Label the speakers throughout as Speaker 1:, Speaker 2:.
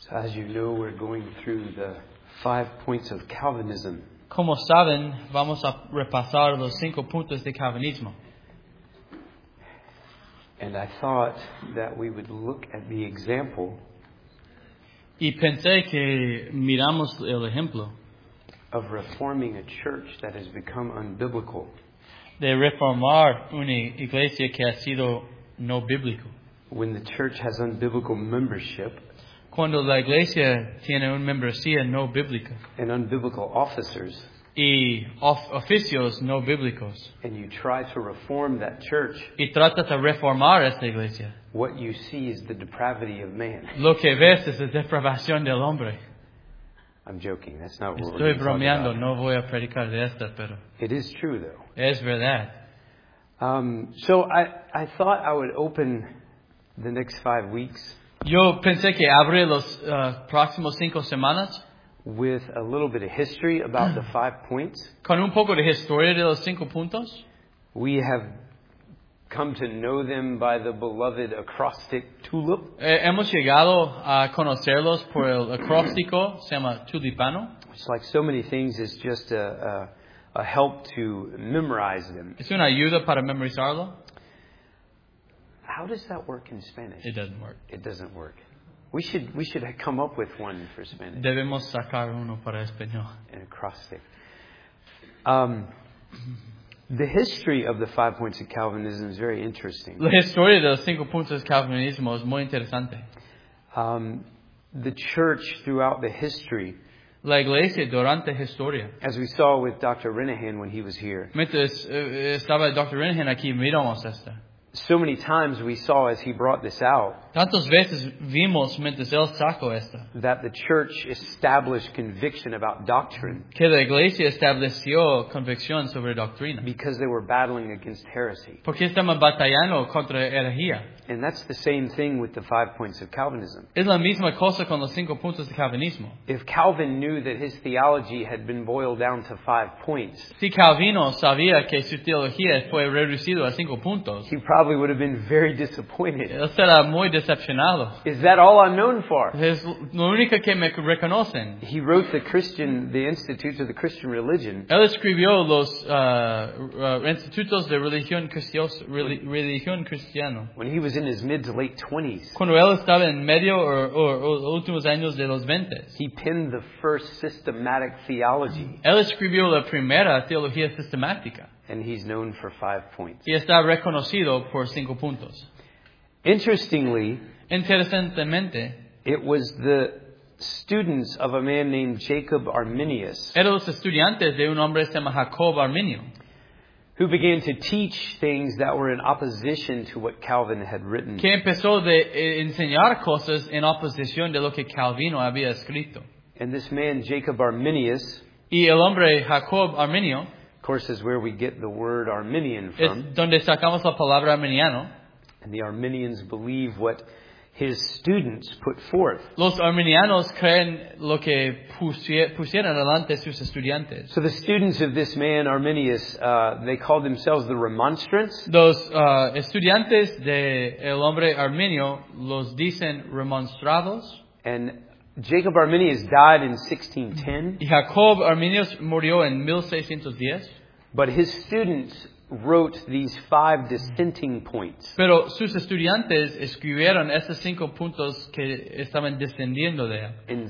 Speaker 1: So as you know, we're going through the 5 points of Calvinism.
Speaker 2: Como saben, vamos a repasar los 5 puntos de Calvinismo.
Speaker 1: And I thought that we would look at the example
Speaker 2: Y pensé que miramos el ejemplo
Speaker 1: of reforming a church that has become unbiblical.
Speaker 2: de reformar una iglesia que ha sido no bíblico.
Speaker 1: When the church has unbiblical membership
Speaker 2: Cuando la iglesia tiene una membresía no bíblica
Speaker 1: and unbiblical officers,
Speaker 2: y oficios no bíblicos,
Speaker 1: and you try to reform that church,
Speaker 2: y tratas de reformar esta iglesia,
Speaker 1: what you see is the depravity of man.
Speaker 2: lo que ves es la depravación del hombre.
Speaker 1: I'm joking. That's not what
Speaker 2: Estoy
Speaker 1: we're going to talk
Speaker 2: bromeando,
Speaker 1: about.
Speaker 2: no voy a predicar de esta, pero
Speaker 1: It is true, though.
Speaker 2: es verdad.
Speaker 1: So I thought I would open the next 5 weeks
Speaker 2: Yo pensé que abrí los próximos 5 semanas
Speaker 1: with a little bit of history about the 5 points.
Speaker 2: con un poco de historia de los 5 puntos.
Speaker 1: We have come to know them by the beloved acrostic tulip.
Speaker 2: Hemos llegado a conocerlos por el acróstico, se llama tulipano.
Speaker 1: It's like so many things, it's just a help to memorize them.
Speaker 2: Es una ayuda para memorizarlo.
Speaker 1: How does that work in Spanish?
Speaker 2: It doesn't work.
Speaker 1: It doesn't work. We should come up with one for Spanish.
Speaker 2: Debemos sacar uno para español.
Speaker 1: An acrostic. The history of the 5 points of Calvinism is very interesting.
Speaker 2: La historia de los 5 puntos de calvinismo es muy interesante.
Speaker 1: The church throughout the history,
Speaker 2: La iglesia durante la historia.
Speaker 1: as we saw with Dr. Renahan when he was here,
Speaker 2: Mientras estaba el Dr. Renahan aquí, miramos esta.
Speaker 1: so many times we saw as he brought this out
Speaker 2: Tantas veces vimos mientras él sacó esta,
Speaker 1: that the church established conviction about doctrine
Speaker 2: que la iglesia estableció convicción sobre doctrina.
Speaker 1: because they were battling against heresy.
Speaker 2: Porque estamos batallando contra herejía.
Speaker 1: And that's the same thing with the 5 points of Calvinism.
Speaker 2: Es la misma cosa con los 5 puntos de calvinismo.
Speaker 1: If Calvin knew that his theology had been boiled down to 5 points,
Speaker 2: Si Calvino sabía que su teología fue reducido a 5 puntos,
Speaker 1: he probably would have been very disappointed.
Speaker 2: él será muy decepcionado.
Speaker 1: Is that all I'm known for?
Speaker 2: Es lo único que me reconocen.
Speaker 1: He wrote the Institutes of the Christian Religion,
Speaker 2: Él escribió los institutos de religión cristiano.
Speaker 1: when he was in his mid to late 20s.
Speaker 2: Cuando él estaba en medio o últimos años de los 20.
Speaker 1: He penned the first systematic theology,
Speaker 2: Él escribió la primera teología sistemática.
Speaker 1: and he's known for 5 points.
Speaker 2: Y está reconocido por 5 puntos.
Speaker 1: Interestingly,
Speaker 2: Interesantemente,
Speaker 1: it was the students of a man named Jacob Arminius
Speaker 2: eran los estudiantes de un hombre que se llama Jacob Arminio,
Speaker 1: who began to teach things that were in opposition to what Calvin had written.
Speaker 2: que empezó de enseñar cosas en oposición de lo que Calvino había escrito.
Speaker 1: And this man, Jacob Arminius,
Speaker 2: Y el hombre Jacob Arminio
Speaker 1: of course, is where we get the word Arminian
Speaker 2: es
Speaker 1: from.
Speaker 2: donde sacamos la palabra arminiano.
Speaker 1: And the Arminians believe what his students put forth.
Speaker 2: Los arminianos creen lo que pusieron adelante sus estudiantes.
Speaker 1: So the students of this man, Arminius, they called themselves the Remonstrants.
Speaker 2: Los estudiantes de el hombre Arminio los dicen remonstrados.
Speaker 1: And Jacob Arminius died in 1610.
Speaker 2: Y Jacob Arminio murió en 1610.
Speaker 1: But his students wrote these 5 dissenting points.
Speaker 2: Pero sus estudiantes escribieron estos 5 puntos que estaban descendiendo de él
Speaker 1: In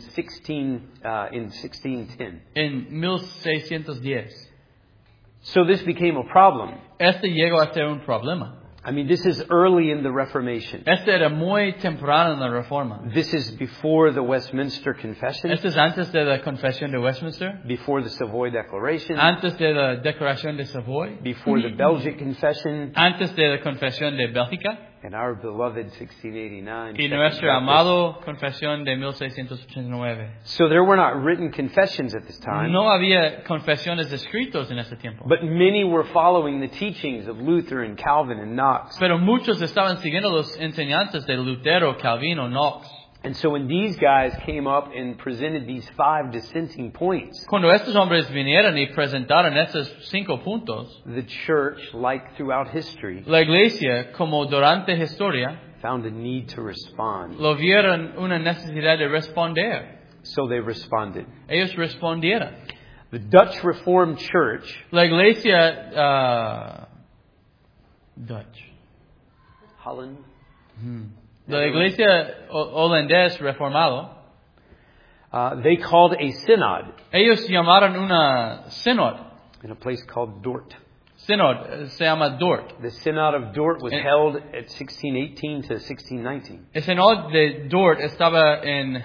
Speaker 1: 1610.
Speaker 2: en 1610.
Speaker 1: So this became a problem.
Speaker 2: Este llegó a ser un problema.
Speaker 1: I mean, this is early in the Reformation.
Speaker 2: Este era muy temprano en la Reforma.
Speaker 1: This is before the Westminster Confession,
Speaker 2: Este es antes de la Confesión de Westminster,
Speaker 1: before the Savoy Declaration,
Speaker 2: antes de la Declaración de Savoy,
Speaker 1: before the Belgic Confession,
Speaker 2: antes de la Confesión de Bélgica
Speaker 1: and our beloved 1689.
Speaker 2: y
Speaker 1: Second
Speaker 2: nuestra
Speaker 1: Baptist.
Speaker 2: amado Confesión de 1689.
Speaker 1: So there were not written confessions at this time,
Speaker 2: No había confesiones escritos en ese tiempo.
Speaker 1: but many were following the teachings of Luther and Calvin and Knox.
Speaker 2: Pero muchos estaban siguiendo los enseñanzas de Lutero, Calvino, Knox.
Speaker 1: And so when these guys came up and presented these 5 dissenting points,
Speaker 2: Cuando estos hombres vinieron y presentaron esos 5 puntos,
Speaker 1: the church, like throughout history,
Speaker 2: la iglesia, como durante la historia,
Speaker 1: found a need to respond.
Speaker 2: lo vieron una necesidad de responder.
Speaker 1: So they responded.
Speaker 2: Ellos respondieron.
Speaker 1: The Dutch Reformed Church
Speaker 2: La iglesia Dutch.
Speaker 1: Holland.
Speaker 2: La iglesia holandés reformado.
Speaker 1: They called a synod
Speaker 2: Ellos llamaron una synod.
Speaker 1: in a place called Dort.
Speaker 2: Synod se llama Dort.
Speaker 1: The Synod of Dort was held at 1618 to 1619.
Speaker 2: El synod de Dort estaba en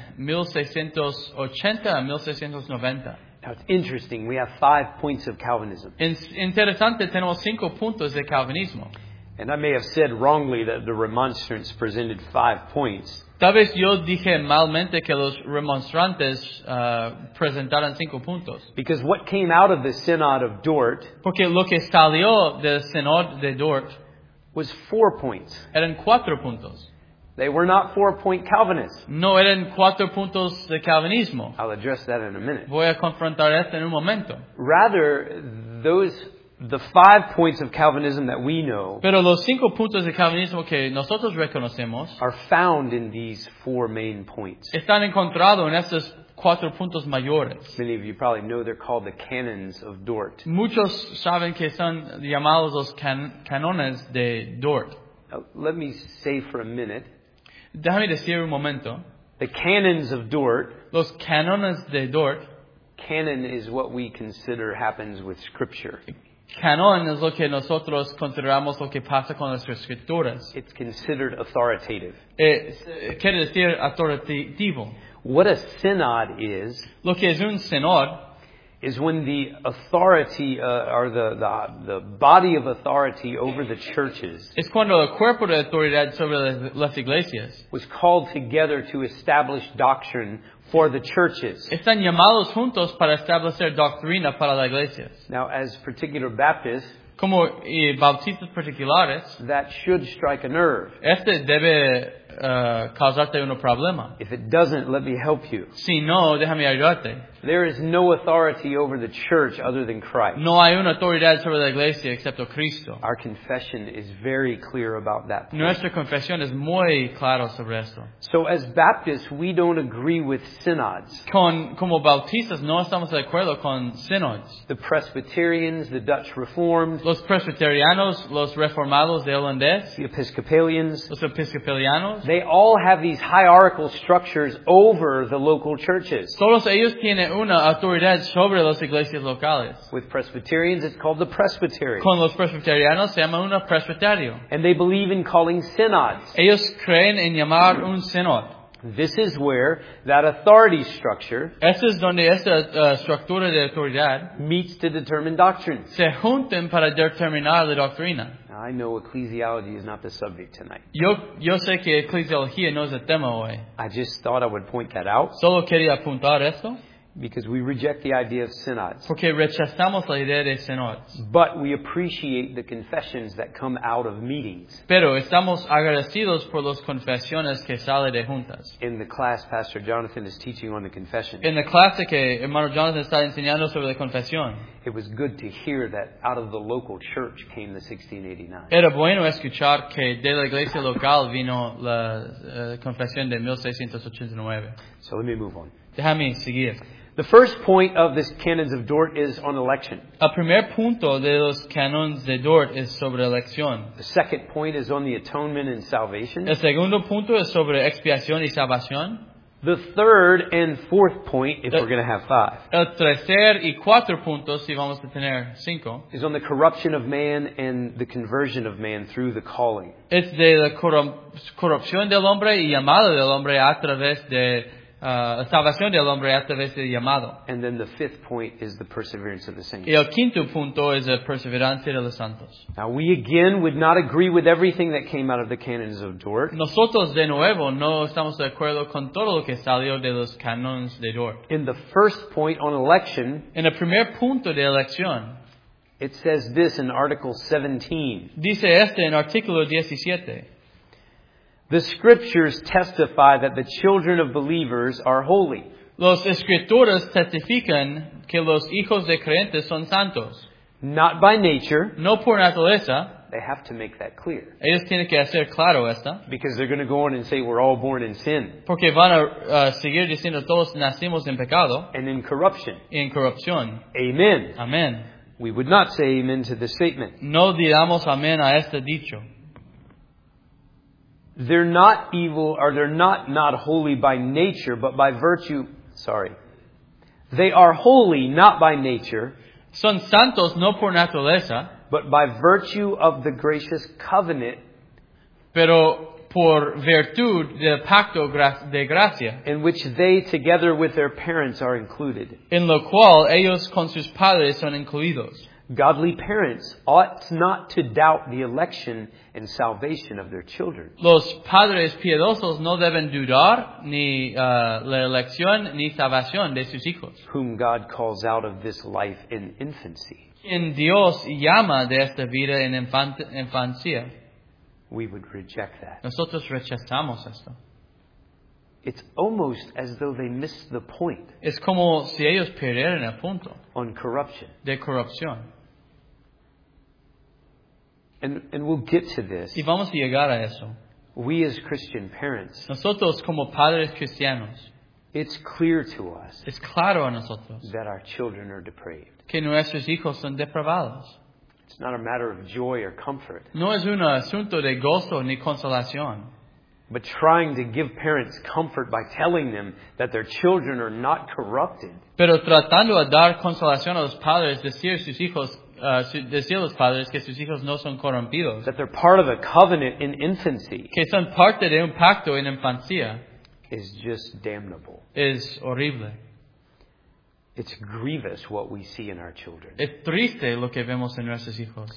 Speaker 2: 1680 a 1690.
Speaker 1: Now it's interesting. We have 5 points of Calvinism.
Speaker 2: Interesante, tenemos 5 puntos de calvinismo.
Speaker 1: And I may have said wrongly that the remonstrants presented 5 points.
Speaker 2: Tal vez yo dije malmente que los remonstrantes presentaran 5 puntos.
Speaker 1: Because what came out of the Synod of Dort
Speaker 2: Porque lo que salió del synod de Dort
Speaker 1: was 4 points.
Speaker 2: eran 4 puntos.
Speaker 1: They were not 4-point Calvinists.
Speaker 2: No eran 4 puntos de calvinismo.
Speaker 1: I'll address that in a minute.
Speaker 2: Voy a confrontar esto en un momento.
Speaker 1: Rather, the 5 points of Calvinism that we know
Speaker 2: Pero los 5 puntos de calvinismo que nosotros reconocemos
Speaker 1: are found in these 4 main points.
Speaker 2: están encontrados en estos 4 puntos mayores.
Speaker 1: Many of you probably know they're called the canons of Dort.
Speaker 2: Muchos saben que son llamados los canones de Dort.
Speaker 1: Now, let me say for a minute,
Speaker 2: Déjame decir un momento.
Speaker 1: the canons of Dort,
Speaker 2: Los canones de Dort,
Speaker 1: canon is what we consider happens with Scripture.
Speaker 2: canon es lo que nosotros consideramos lo que pasa con las escrituras.
Speaker 1: It's considered authoritative.
Speaker 2: Quiere decir autoritativo.
Speaker 1: What a synod is
Speaker 2: Lo que es un synod
Speaker 1: is when the authority or the body of authority over the churches
Speaker 2: es cuando el cuerpo de autoridad sobre las iglesias
Speaker 1: was called together to establish doctrine for the churches.
Speaker 2: están llamados juntos para establecer doctrina para las iglesias.
Speaker 1: Now, as particular Baptists,
Speaker 2: Como bautistas particulares,
Speaker 1: that should strike a nerve.
Speaker 2: este debe causarte un problema.
Speaker 1: If it doesn't, let me help you.
Speaker 2: Si no, déjame ayudarte.
Speaker 1: There is no authority over the church other than Christ.
Speaker 2: No hay una autoridad sobre la iglesia excepto Cristo.
Speaker 1: Our confession is very clear about that point.
Speaker 2: Nuestra confesión es muy clara sobre esto.
Speaker 1: So as Baptists, we don't agree with synods.
Speaker 2: Como bautistas no estamos de acuerdo con synods.
Speaker 1: The Presbyterians, the Dutch Reformed,
Speaker 2: Los presbiterianos, los reformados de holandés,
Speaker 1: the Episcopalians,
Speaker 2: los episcopalianos,
Speaker 1: they all have these hierarchical structures over the local churches.
Speaker 2: todos ellos tienen una autoridad sobre las iglesias locales.
Speaker 1: With Presbyterians, it's called the presbytery.
Speaker 2: Con los presbiterianos se llama un presbiterio.
Speaker 1: And they believe in calling synods.
Speaker 2: Ellos creen en llamar un synod.
Speaker 1: This is where that authority structure
Speaker 2: Esto es donde esta estructura de autoridad
Speaker 1: meets to determine doctrines.
Speaker 2: se juntan para determinar la doctrina.
Speaker 1: Now, I know ecclesiology is not the subject tonight.
Speaker 2: Yo sé que eclesiología no es el tema hoy.
Speaker 1: I just thought I would point that out
Speaker 2: Solo quería apuntar esto
Speaker 1: because we reject the idea of synods.
Speaker 2: porque rechazamos la idea de synods.
Speaker 1: But we appreciate the confessions that come out of meetings.
Speaker 2: Pero estamos agradecidos por las confesiones que salen de juntas.
Speaker 1: In the class, Pastor Jonathan is teaching on the confession.
Speaker 2: En la clase que hermano Jonathan está enseñando sobre la confesión,
Speaker 1: It was good to hear that out of the local church came the 1689.
Speaker 2: era bueno escuchar que de la iglesia local vino la confesión de 1689.
Speaker 1: So let me move on.
Speaker 2: Déjame seguir.
Speaker 1: The first point of this canons of Dort is on election.
Speaker 2: El primer punto de los cánones de Dort es sobre elección.
Speaker 1: The second point is on the atonement and salvation.
Speaker 2: El segundo punto es sobre expiación y salvación.
Speaker 1: The third and fourth point, if we're going to have 5,
Speaker 2: El tercer y cuarto puntos, si vamos a tener 5,
Speaker 1: is on the corruption of man and the conversion of man through the calling.
Speaker 2: es de la corrupción del hombre y llamado del hombre a través de la salvación del hombre a través del llamado.
Speaker 1: And then the fifth point is the perseverance of the saints.
Speaker 2: Y el quinto punto es la perseverancia de los santos.
Speaker 1: Now, we again would not agree with everything that came out of the canons of Dort.
Speaker 2: Nosotros de nuevo no estamos de acuerdo con todo lo que salió de los cánones de Dort.
Speaker 1: In the first point on election,
Speaker 2: En el primer punto de elección,
Speaker 1: it says this in Article 17.
Speaker 2: dice en artículo 17.
Speaker 1: The scriptures testify that the children of believers are holy.
Speaker 2: Los escrituras testifican que los hijos de creyentes son santos,
Speaker 1: Not by nature,
Speaker 2: no por naturaleza,
Speaker 1: They have to make that clear.
Speaker 2: Ellos tienen que hacer claro esta,
Speaker 1: Because they're going to go on and say we're all born in sin
Speaker 2: porque van a seguir diciendo todos nacimos en pecado
Speaker 1: and in corruption.
Speaker 2: y en corrupción.
Speaker 1: Amen.
Speaker 2: Amén.
Speaker 1: We would not say amen to this statement.
Speaker 2: No digamos amén a este dicho.
Speaker 1: They're not evil, or they're not holy by nature, but by virtue. Sorry. They are holy not by nature,
Speaker 2: Son santos no por naturaleza,
Speaker 1: but by virtue of the gracious covenant
Speaker 2: pero por virtud del pacto de gracia,
Speaker 1: in which they, together with their parents, are included.
Speaker 2: en lo cual ellos con sus padres son incluidos.
Speaker 1: Godly parents ought not to doubt the election and salvation of their children.
Speaker 2: Los padres piadosos no deben dudar ni la elección ni salvación de sus hijos,
Speaker 1: Whom God calls out of this life in infancy.
Speaker 2: quien Dios llama de esta vida en infancia.
Speaker 1: We would reject that.
Speaker 2: Nosotros rechazamos esto.
Speaker 1: It's almost as though they missed the point
Speaker 2: Es como si ellos perdieran el punto
Speaker 1: on corruption.
Speaker 2: de corrupción.
Speaker 1: And we'll get to this.
Speaker 2: Y vamos a llegar a eso.
Speaker 1: We as Christian parents,
Speaker 2: Nosotros como padres cristianos,
Speaker 1: it's clear to us
Speaker 2: es claro a nosotros
Speaker 1: that our children are depraved.
Speaker 2: que nuestros hijos son depravados.
Speaker 1: It's not a matter of joy or comfort,
Speaker 2: No es un asunto de gozo ni consolación,
Speaker 1: but trying to give parents comfort by telling them that their children are not corrupted.
Speaker 2: pero tratando de dar consolación a los padres, decir a los padres que sus hijos no son corrompidos,
Speaker 1: That they're part of a covenant in infancy
Speaker 2: que son parte de un pacto en infancia,
Speaker 1: is just damnable.
Speaker 2: es horrible.
Speaker 1: It's grievous what we see in our children.
Speaker 2: Es triste lo que vemos en nuestros hijos.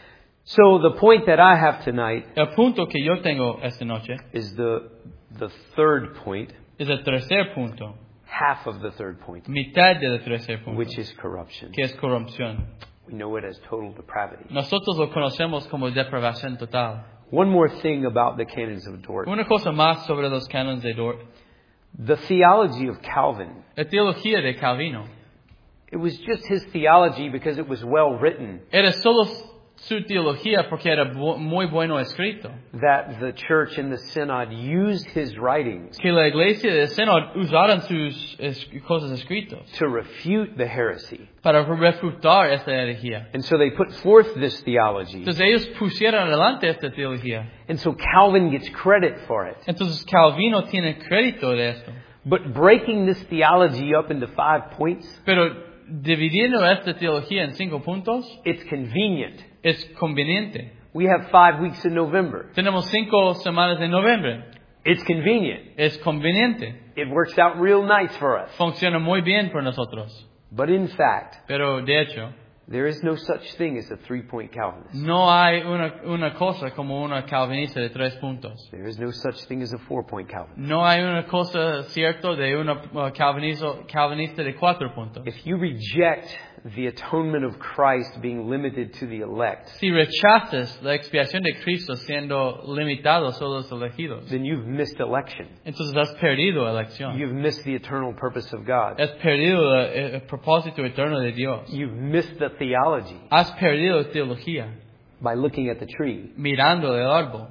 Speaker 1: So the point that I have tonight
Speaker 2: El punto que yo tengo esta noche
Speaker 1: is the third point,
Speaker 2: es el tercer punto,
Speaker 1: half of the third point,
Speaker 2: mitad del tercer punto,
Speaker 1: which is corruption.
Speaker 2: que es corrupción.
Speaker 1: We know it as total depravity.
Speaker 2: Nosotros lo conocemos como depravación total.
Speaker 1: One more thing about the canons of Dort.
Speaker 2: Una cosa más sobre los cánones de Dort.
Speaker 1: The theology of Calvin,
Speaker 2: La teología de Calvino
Speaker 1: it was just his theology because it was well written
Speaker 2: era solo su teología porque era muy bueno escrito.
Speaker 1: that the church and the synod used his writings
Speaker 2: Que la iglesia de Senado usaron sus cosas escritas
Speaker 1: to refute the heresy.
Speaker 2: para refutar esta herejía.
Speaker 1: And so they put forth this theology.
Speaker 2: Entonces ellos pusieron adelante esta teología.
Speaker 1: And so Calvin gets credit for it.
Speaker 2: Entonces Calvino tiene crédito de esto.
Speaker 1: But breaking this theology up into 5 points,
Speaker 2: Pero dividiendo esta teología en 5 puntos
Speaker 1: it's convenient.
Speaker 2: es conveniente.
Speaker 1: We have 5 weeks in November.
Speaker 2: Tenemos 5 semanas de noviembre.
Speaker 1: It's convenient.
Speaker 2: Es conveniente.
Speaker 1: It works out real nice for us.
Speaker 2: Funciona muy bien por nosotros.
Speaker 1: But in fact,
Speaker 2: Pero de hecho,
Speaker 1: there is no such thing as a 3-point Calvinist.
Speaker 2: no hay una cosa como una calvinista de 3 puntos.
Speaker 1: There is no such thing as a 4-point Calvinist.
Speaker 2: No hay una cosa cierta de una calvinista de 4 puntos.
Speaker 1: If you reject the atonement of Christ being limited to the elect,
Speaker 2: Si rechazas la expiación de Cristo siendo limitado solo a los elegidos,
Speaker 1: then you've missed election.
Speaker 2: entonces has perdido elección.
Speaker 1: You've missed the eternal purpose of God.
Speaker 2: Has perdido el propósito eterno de Dios.
Speaker 1: You've missed the theology
Speaker 2: Has perdido teología
Speaker 1: by looking at the tree.
Speaker 2: mirando el árbol.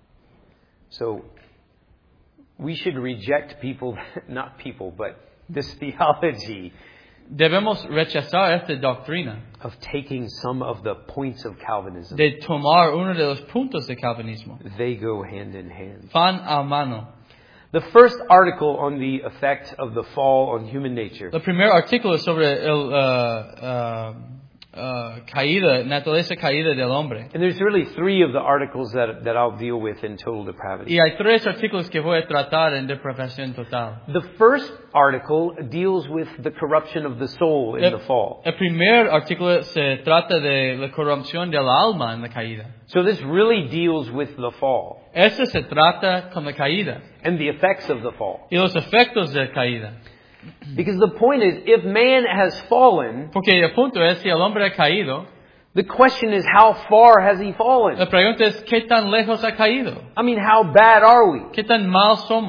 Speaker 1: So we should reject but this theology
Speaker 2: Debemos rechazar esta doctrina
Speaker 1: of taking some of the points of Calvinism.
Speaker 2: de tomar uno de los puntos de calvinismo.
Speaker 1: They go hand in hand.
Speaker 2: Van a mano.
Speaker 1: The first article on the effect of the fall on human nature
Speaker 2: El primer artículo sobre el naturaleza caída del hombre.
Speaker 1: and there's really 3 of the articles that I'll deal with in total depravity.
Speaker 2: Y hay 3 artículos que voy a tratar en depravación total.
Speaker 1: The first article deals with the corruption of the soul in the fall.
Speaker 2: El primer artículo se trata de la corrupción del alma en la caída.
Speaker 1: So this really deals with the fall
Speaker 2: Este se trata con la caída
Speaker 1: and the effects of the fall.
Speaker 2: y los efectos de la caída.
Speaker 1: Because the point is, if man has fallen,
Speaker 2: Porque el punto es, si el hombre ha caído,
Speaker 1: the question is, how far has he
Speaker 2: la
Speaker 1: fallen?
Speaker 2: pregunta es, ¿qué tan lejos ha caído?
Speaker 1: I mean, how bad are we?
Speaker 2: ¿Qué tan mal somos?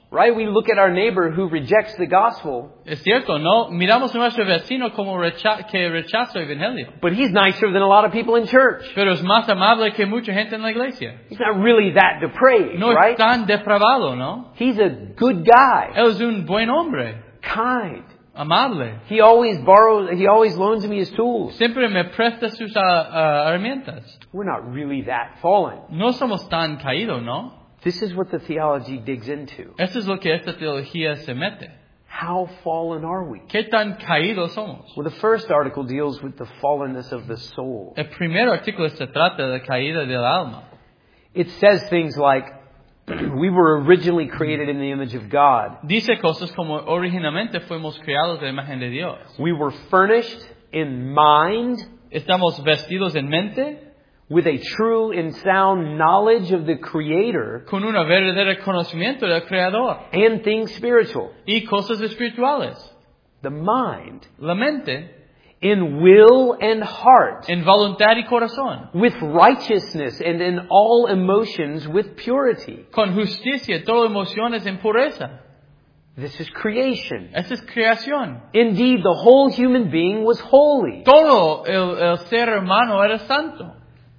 Speaker 1: Right? We look at our neighbor who rejects the gospel,
Speaker 2: Es cierto, ¿no? Miramos a nuestro vecino como que rechaza el evangelio.
Speaker 1: but he's nicer than a lot of people in church.
Speaker 2: Pero es más amable que mucha gente en la iglesia.
Speaker 1: He's not really that depraved,
Speaker 2: No es
Speaker 1: right?
Speaker 2: tan depravado, ¿no?
Speaker 1: He's a good guy,
Speaker 2: Él es un buen hombre,
Speaker 1: kind.
Speaker 2: amable.
Speaker 1: He always loans me his tools.
Speaker 2: Siempre me presta sus herramientas.
Speaker 1: We're not really that fallen.
Speaker 2: No somos tan caídos, ¿no?
Speaker 1: This is what the theology digs into.
Speaker 2: Eso es lo que esta teología se mete.
Speaker 1: How fallen are we?
Speaker 2: ¿Qué tan caídos somos?
Speaker 1: Well, the first article deals with the fallenness of the soul.
Speaker 2: El primer artículo se trata de la caída del alma.
Speaker 1: It says things like, we were originally created in the image of God.
Speaker 2: Dice cosas como originalmente fuimos creados de la imagen de Dios.
Speaker 1: We were furnished in mind
Speaker 2: Estamos vestidos en mente
Speaker 1: with a true and sound knowledge of the Creator
Speaker 2: con un verdadero conocimiento del Creador
Speaker 1: and things spiritual.
Speaker 2: y cosas espirituales.
Speaker 1: The mind
Speaker 2: La mente
Speaker 1: in will and heart
Speaker 2: en voluntad y corazón,
Speaker 1: with righteousness and in all emotions with purity.
Speaker 2: con justicia, todas emociones en pureza.
Speaker 1: This is creation.
Speaker 2: Esa es creación.
Speaker 1: Indeed, the whole human being was holy.
Speaker 2: Todo el ser humano era santo.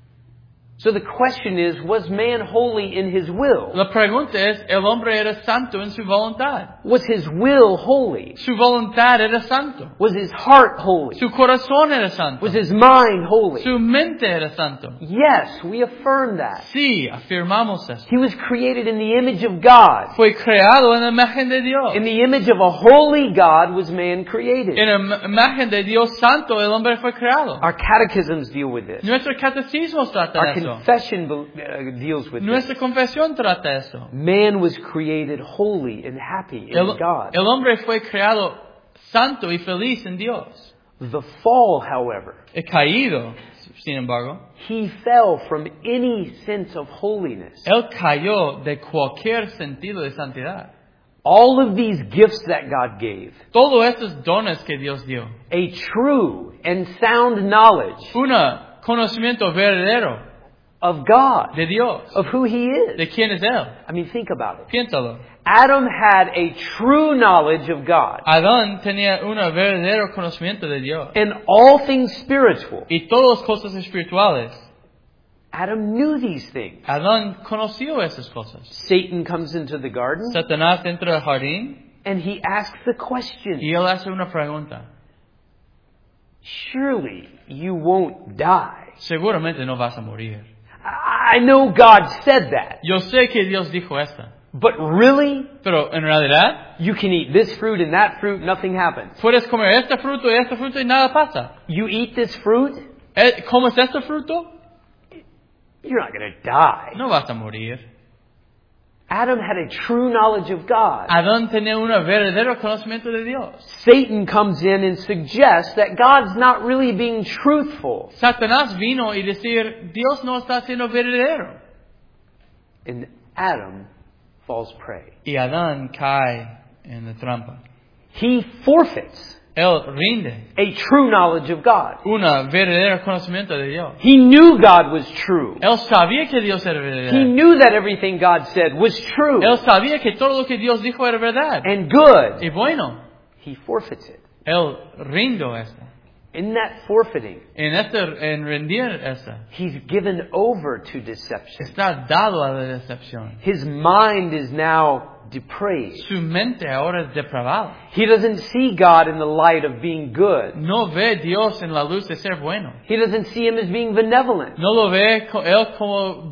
Speaker 1: So the question is, was man holy in his will?
Speaker 2: La pregunta es, ¿el hombre era santo en su voluntad?
Speaker 1: Was his will holy?
Speaker 2: Su voluntad era santo.
Speaker 1: Was his heart holy?
Speaker 2: Su corazón era santo.
Speaker 1: Was his mind holy?
Speaker 2: Su mente era santo.
Speaker 1: Yes, we affirm that.
Speaker 2: Sí, afirmamos eso.
Speaker 1: He was created in the image of God.
Speaker 2: Fue creado en la imagen de Dios.
Speaker 1: In the image of a holy God was man created.
Speaker 2: En la imagen de Dios santo, el hombre fue creado.
Speaker 1: Our catechisms deal with this.
Speaker 2: Nuestro catecismo trata
Speaker 1: Our
Speaker 2: eso.
Speaker 1: confession deals with this.
Speaker 2: Nuestra confesión trata eso.
Speaker 1: Man was created holy and happy in God.
Speaker 2: El hombre fue creado santo y feliz en Dios.
Speaker 1: The fall, however,
Speaker 2: El caído, sin embargo,
Speaker 1: he fell from any sense of holiness.
Speaker 2: él cayó de cualquier sentido de santidad.
Speaker 1: All of these gifts that God gave,
Speaker 2: Todos estos dones que Dios dio,
Speaker 1: a true and sound knowledge
Speaker 2: un conocimiento verdadero
Speaker 1: of God,
Speaker 2: de Dios,
Speaker 1: of who He is.
Speaker 2: de quién es Él.
Speaker 1: I mean, think about it.
Speaker 2: Piénsalo.
Speaker 1: Adam had a true knowledge of God
Speaker 2: Adán tenía un verdadero conocimiento de Dios.
Speaker 1: and all things spiritual.
Speaker 2: Y todas las cosas espirituales.
Speaker 1: Adam knew these things.
Speaker 2: Adán conoció esas cosas.
Speaker 1: Satan comes into the garden
Speaker 2: Satanás entra al jardín
Speaker 1: and he asks the question,
Speaker 2: y él hace una pregunta.
Speaker 1: surely you won't die.
Speaker 2: Seguramente no vas a morir.
Speaker 1: I know God said that,
Speaker 2: Yo sé que Dios dijo esta.
Speaker 1: but really?
Speaker 2: Pero en realidad,
Speaker 1: You can eat this fruit and that fruit, nothing happens.
Speaker 2: puedes comer este fruto y nada pasa.
Speaker 1: You eat this fruit,
Speaker 2: ¿Comes este fruto?
Speaker 1: you're not going to die.
Speaker 2: No vas a morir.
Speaker 1: Adam had a true knowledge of God.
Speaker 2: Adán tenía un verdadero conocimiento de Dios.
Speaker 1: Satan comes in and suggests that God's not really being truthful.
Speaker 2: Satanás vino y decir, Dios no está siendo verdadero.
Speaker 1: And Adam falls prey.
Speaker 2: Y Adán cae en la trampa.
Speaker 1: He forfeits
Speaker 2: Él rinde
Speaker 1: a true knowledge of God.
Speaker 2: un verdadero conocimiento de Dios.
Speaker 1: He knew God was true.
Speaker 2: Él sabía que Dios era
Speaker 1: He
Speaker 2: verdadero.
Speaker 1: knew that everything God said was true
Speaker 2: Él sabía que todo lo que Dios dijo era verdad.
Speaker 1: and good.
Speaker 2: Y bueno,
Speaker 1: He forfeits it.
Speaker 2: Él rindo esto.
Speaker 1: In that forfeiting,
Speaker 2: En rendir esta,
Speaker 1: he's given over to deception.
Speaker 2: está dado a la decepción.
Speaker 1: His mind is now depraved.
Speaker 2: Su mente ahora es depravada.
Speaker 1: He doesn't see God in the light of being good.
Speaker 2: No ve Dios en la luz de ser bueno.
Speaker 1: He doesn't see Him as being benevolent.
Speaker 2: No lo ve Él como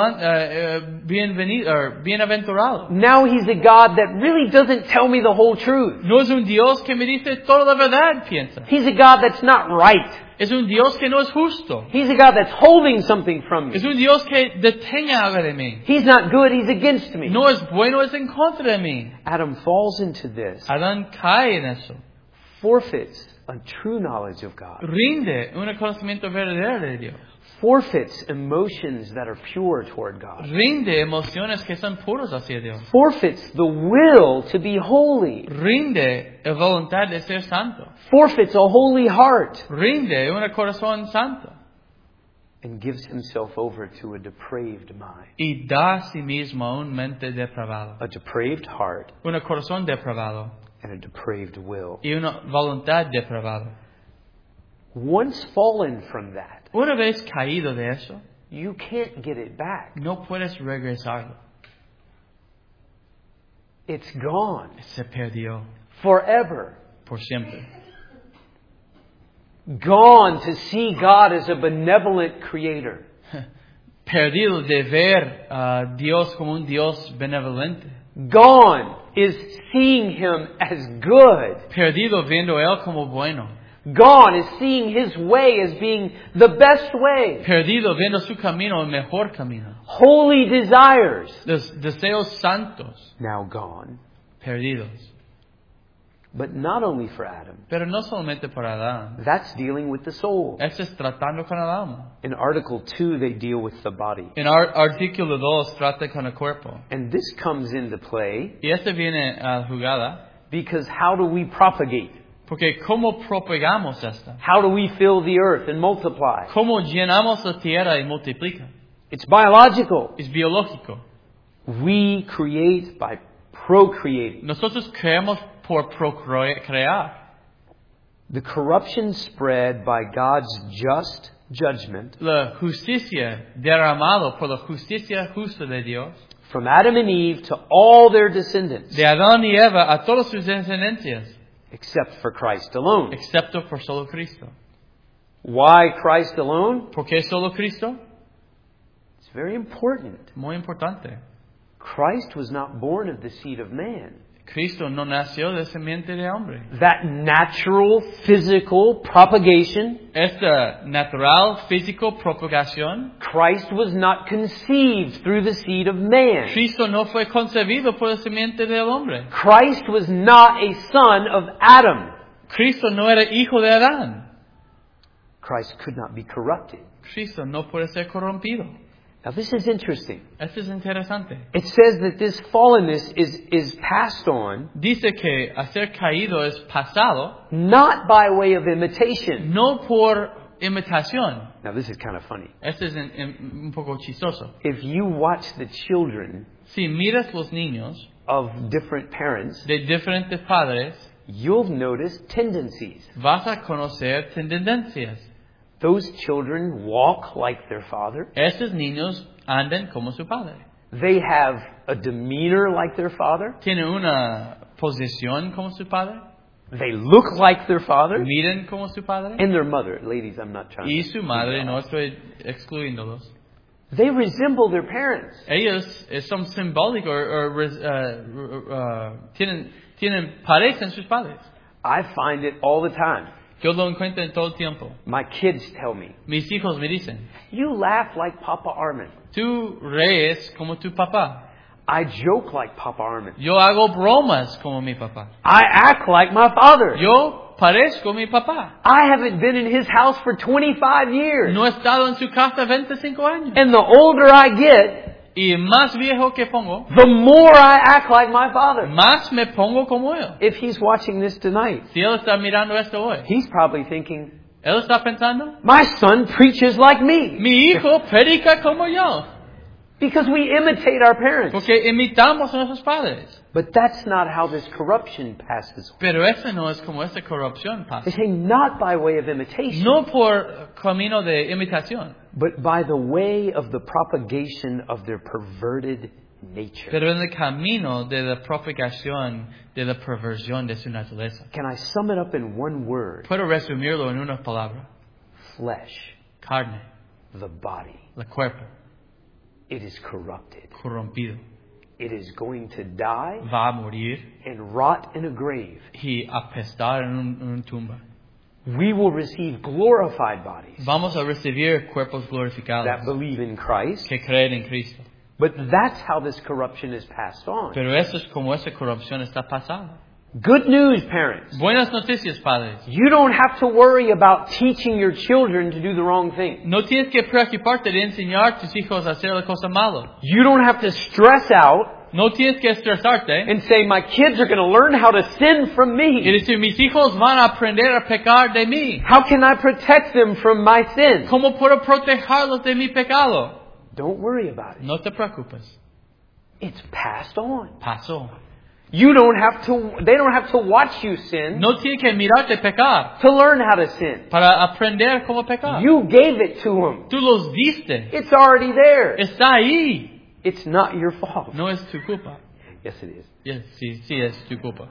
Speaker 2: bienaventurado.
Speaker 1: Now He's a God that really doesn't tell me the whole truth.
Speaker 2: No es un Dios que me dice toda la verdad, piensa.
Speaker 1: He's a God that's not right.
Speaker 2: Es un Dios que no es justo.
Speaker 1: He's a God that's holding something from
Speaker 2: Es
Speaker 1: me.
Speaker 2: un Dios que detiene algo de mí.
Speaker 1: He's not good, He's against me.
Speaker 2: No es bueno, es en contra de mí.
Speaker 1: Adam falls into this,
Speaker 2: Adán cae en eso.
Speaker 1: forfeits a true knowledge of God,
Speaker 2: Rinde un conocimiento verdadero de Dios.
Speaker 1: forfeits emotions that are pure toward God,
Speaker 2: Rinde emociones que son puras hacia Dios.
Speaker 1: forfeits the will to be holy,
Speaker 2: Rinde la voluntad de ser santo.
Speaker 1: forfeits a holy heart.
Speaker 2: Rinde un corazón santo.
Speaker 1: and gives himself over to a depraved mind,
Speaker 2: y da a sí mismo a un mente depravado,
Speaker 1: a depraved heart,
Speaker 2: un corazón depravado
Speaker 1: and a depraved will.
Speaker 2: y una voluntad depravada.
Speaker 1: Once fallen from that,
Speaker 2: Una vez caído de eso,
Speaker 1: you can't get it back.
Speaker 2: no puedes regresarlo.
Speaker 1: It's gone
Speaker 2: Se perdió
Speaker 1: forever.
Speaker 2: por siempre.
Speaker 1: Gone to see God as a benevolent creator.
Speaker 2: Perdido de ver a Dios como un Dios benevolente.
Speaker 1: Gone is seeing him as good.
Speaker 2: Perdido viendo a Él como bueno.
Speaker 1: Gone is seeing his way as being the best way.
Speaker 2: Perdido viendo su camino el mejor camino.
Speaker 1: Holy desires,
Speaker 2: Los deseos santos
Speaker 1: now gone.
Speaker 2: perdidos.
Speaker 1: But not only for Adam.
Speaker 2: Pero no solamente para Adán.
Speaker 1: That's dealing with the soul.
Speaker 2: Eso es tratando con el alma.
Speaker 1: In Article 2, they deal with the body.
Speaker 2: En artículo 2 trata con el cuerpo.
Speaker 1: And this comes into play
Speaker 2: Y este viene a jugada
Speaker 1: because how do we propagate?
Speaker 2: porque ¿cómo propagamos esta?
Speaker 1: How do we fill the earth and multiply?
Speaker 2: ¿Cómo llenamos la tierra y multiplica?
Speaker 1: It's biological.
Speaker 2: Es biológico.
Speaker 1: We create by procreating.
Speaker 2: Nosotros creamos por procrear.
Speaker 1: The corruption spread by God's just judgment
Speaker 2: La justicia derramado por la justicia justa de Dios.
Speaker 1: from Adam and Eve to all their descendants,
Speaker 2: De Adán y Eva a todos sus descendencias.
Speaker 1: except for Christ alone.
Speaker 2: Excepto por solo Cristo.
Speaker 1: Why Christ alone?
Speaker 2: ¿Por qué solo Cristo?
Speaker 1: It's very important.
Speaker 2: Muy importante.
Speaker 1: Christ was not born of the seed of man.
Speaker 2: Cristo no nació de semiente de hombre.
Speaker 1: That natural, physical propagation,
Speaker 2: Esta natural, físico propagación.
Speaker 1: Christ was not conceived through the seed of man.
Speaker 2: Cristo no fue concebido por la semiente del hombre.
Speaker 1: Christ was not a son of Adam.
Speaker 2: Cristo no era hijo de Adán.
Speaker 1: Christ could not be corrupted.
Speaker 2: Cristo no puede ser corrompido.
Speaker 1: Now this is interesting.
Speaker 2: Esto es interesante.
Speaker 1: It says that this fallenness is passed on
Speaker 2: Dice que hacer caído es pasado,
Speaker 1: not by way of imitation.
Speaker 2: no por imitación.
Speaker 1: Now this is kind of funny.
Speaker 2: Esto es un poco chistoso.
Speaker 1: If you watch the children
Speaker 2: Si miras los niños
Speaker 1: of different parents,
Speaker 2: de diferentes padres,
Speaker 1: you'll notice tendencies.
Speaker 2: vas a conocer tendencias.
Speaker 1: Those children walk like their father.
Speaker 2: Esos niños andan como su padre.
Speaker 1: They have a demeanor like their father.
Speaker 2: Tienen una posición como su padre.
Speaker 1: They look like their father.
Speaker 2: Miren como su padre.
Speaker 1: And their mother. Ladies, I'm not trying
Speaker 2: Y
Speaker 1: to...
Speaker 2: su madre, no estoy excluyéndolos.
Speaker 1: They resemble their parents.
Speaker 2: Ellos son simbólicos tienen parecen sus padres.
Speaker 1: I find it all the time.
Speaker 2: Yo lo encuentro en todo el tiempo.
Speaker 1: My kids tell me,
Speaker 2: Mis hijos me dicen,
Speaker 1: you laugh like Papa Armin.
Speaker 2: tú rees como tu papá.
Speaker 1: I joke like Papa Armin.
Speaker 2: Yo hago bromas como mi papá.
Speaker 1: I act like my father.
Speaker 2: Yo parezco mi papá.
Speaker 1: I haven't been in his house for 25 years.
Speaker 2: No he estado en su casa 25 años.
Speaker 1: And the older I get,
Speaker 2: Y más viejo que pongo,
Speaker 1: the more I act like my father.
Speaker 2: más me pongo como él.
Speaker 1: If he's watching this tonight,
Speaker 2: Si él está mirando esto hoy,
Speaker 1: he's probably thinking,
Speaker 2: él está pensando,
Speaker 1: my son preaches like me.
Speaker 2: mi hijo predica como yo.
Speaker 1: Because we imitate our parents.
Speaker 2: Porque imitamos a nuestros padres.
Speaker 1: But that's not how this corruption passes.
Speaker 2: Pero eso no es como esta corrupción
Speaker 1: They
Speaker 2: pasa.
Speaker 1: say not by way of imitation,
Speaker 2: No por camino de imitación,
Speaker 1: but by the way of the propagation of their perverted nature.
Speaker 2: pero en el camino de la propagación de la perversión de su naturaleza.
Speaker 1: Can I sum it up in one word?
Speaker 2: Puedo resumirlo en una palabra.
Speaker 1: Flesh,
Speaker 2: Carne,
Speaker 1: the body.
Speaker 2: el cuerpo,
Speaker 1: It is corrupted.
Speaker 2: corrompido.
Speaker 1: It is going to die
Speaker 2: Va a morir
Speaker 1: and rot in a grave.
Speaker 2: y apestar en una tumba.
Speaker 1: We will receive glorified bodies
Speaker 2: Vamos a recibir cuerpos
Speaker 1: that
Speaker 2: glorificados
Speaker 1: believe in Christ.
Speaker 2: que creen en Cristo.
Speaker 1: But that's how this corruption is passed on.
Speaker 2: Pero eso es como esa corrupción está pasando.
Speaker 1: Good news, parents.
Speaker 2: Buenas noticias, padres.
Speaker 1: You don't have to worry about teaching your children to do the wrong thing.
Speaker 2: No tienes que preocuparte de enseñar a tus hijos a hacer la cosa mala.
Speaker 1: You don't have to stress out
Speaker 2: No tienes que estresarte
Speaker 1: and say, my kids are going to learn how to sin from
Speaker 2: y
Speaker 1: me.
Speaker 2: decir, mis hijos van a aprender a pecar de mí.
Speaker 1: How can I protect them from my sin?
Speaker 2: ¿Cómo puedo protegerlos de mi pecado?
Speaker 1: Don't worry about it.
Speaker 2: No te preocupes.
Speaker 1: It's passed on.
Speaker 2: Pasó.
Speaker 1: They don't have to watch you sin
Speaker 2: No tienes que mirarte pecar
Speaker 1: to learn how to sin.
Speaker 2: para aprender cómo pecar.
Speaker 1: You gave it to them.
Speaker 2: Tú los diste.
Speaker 1: It's already there.
Speaker 2: Está ahí.
Speaker 1: It's not your fault.
Speaker 2: No es tu culpa.
Speaker 1: Yes, it is.
Speaker 2: Yes, sí es tu culpa.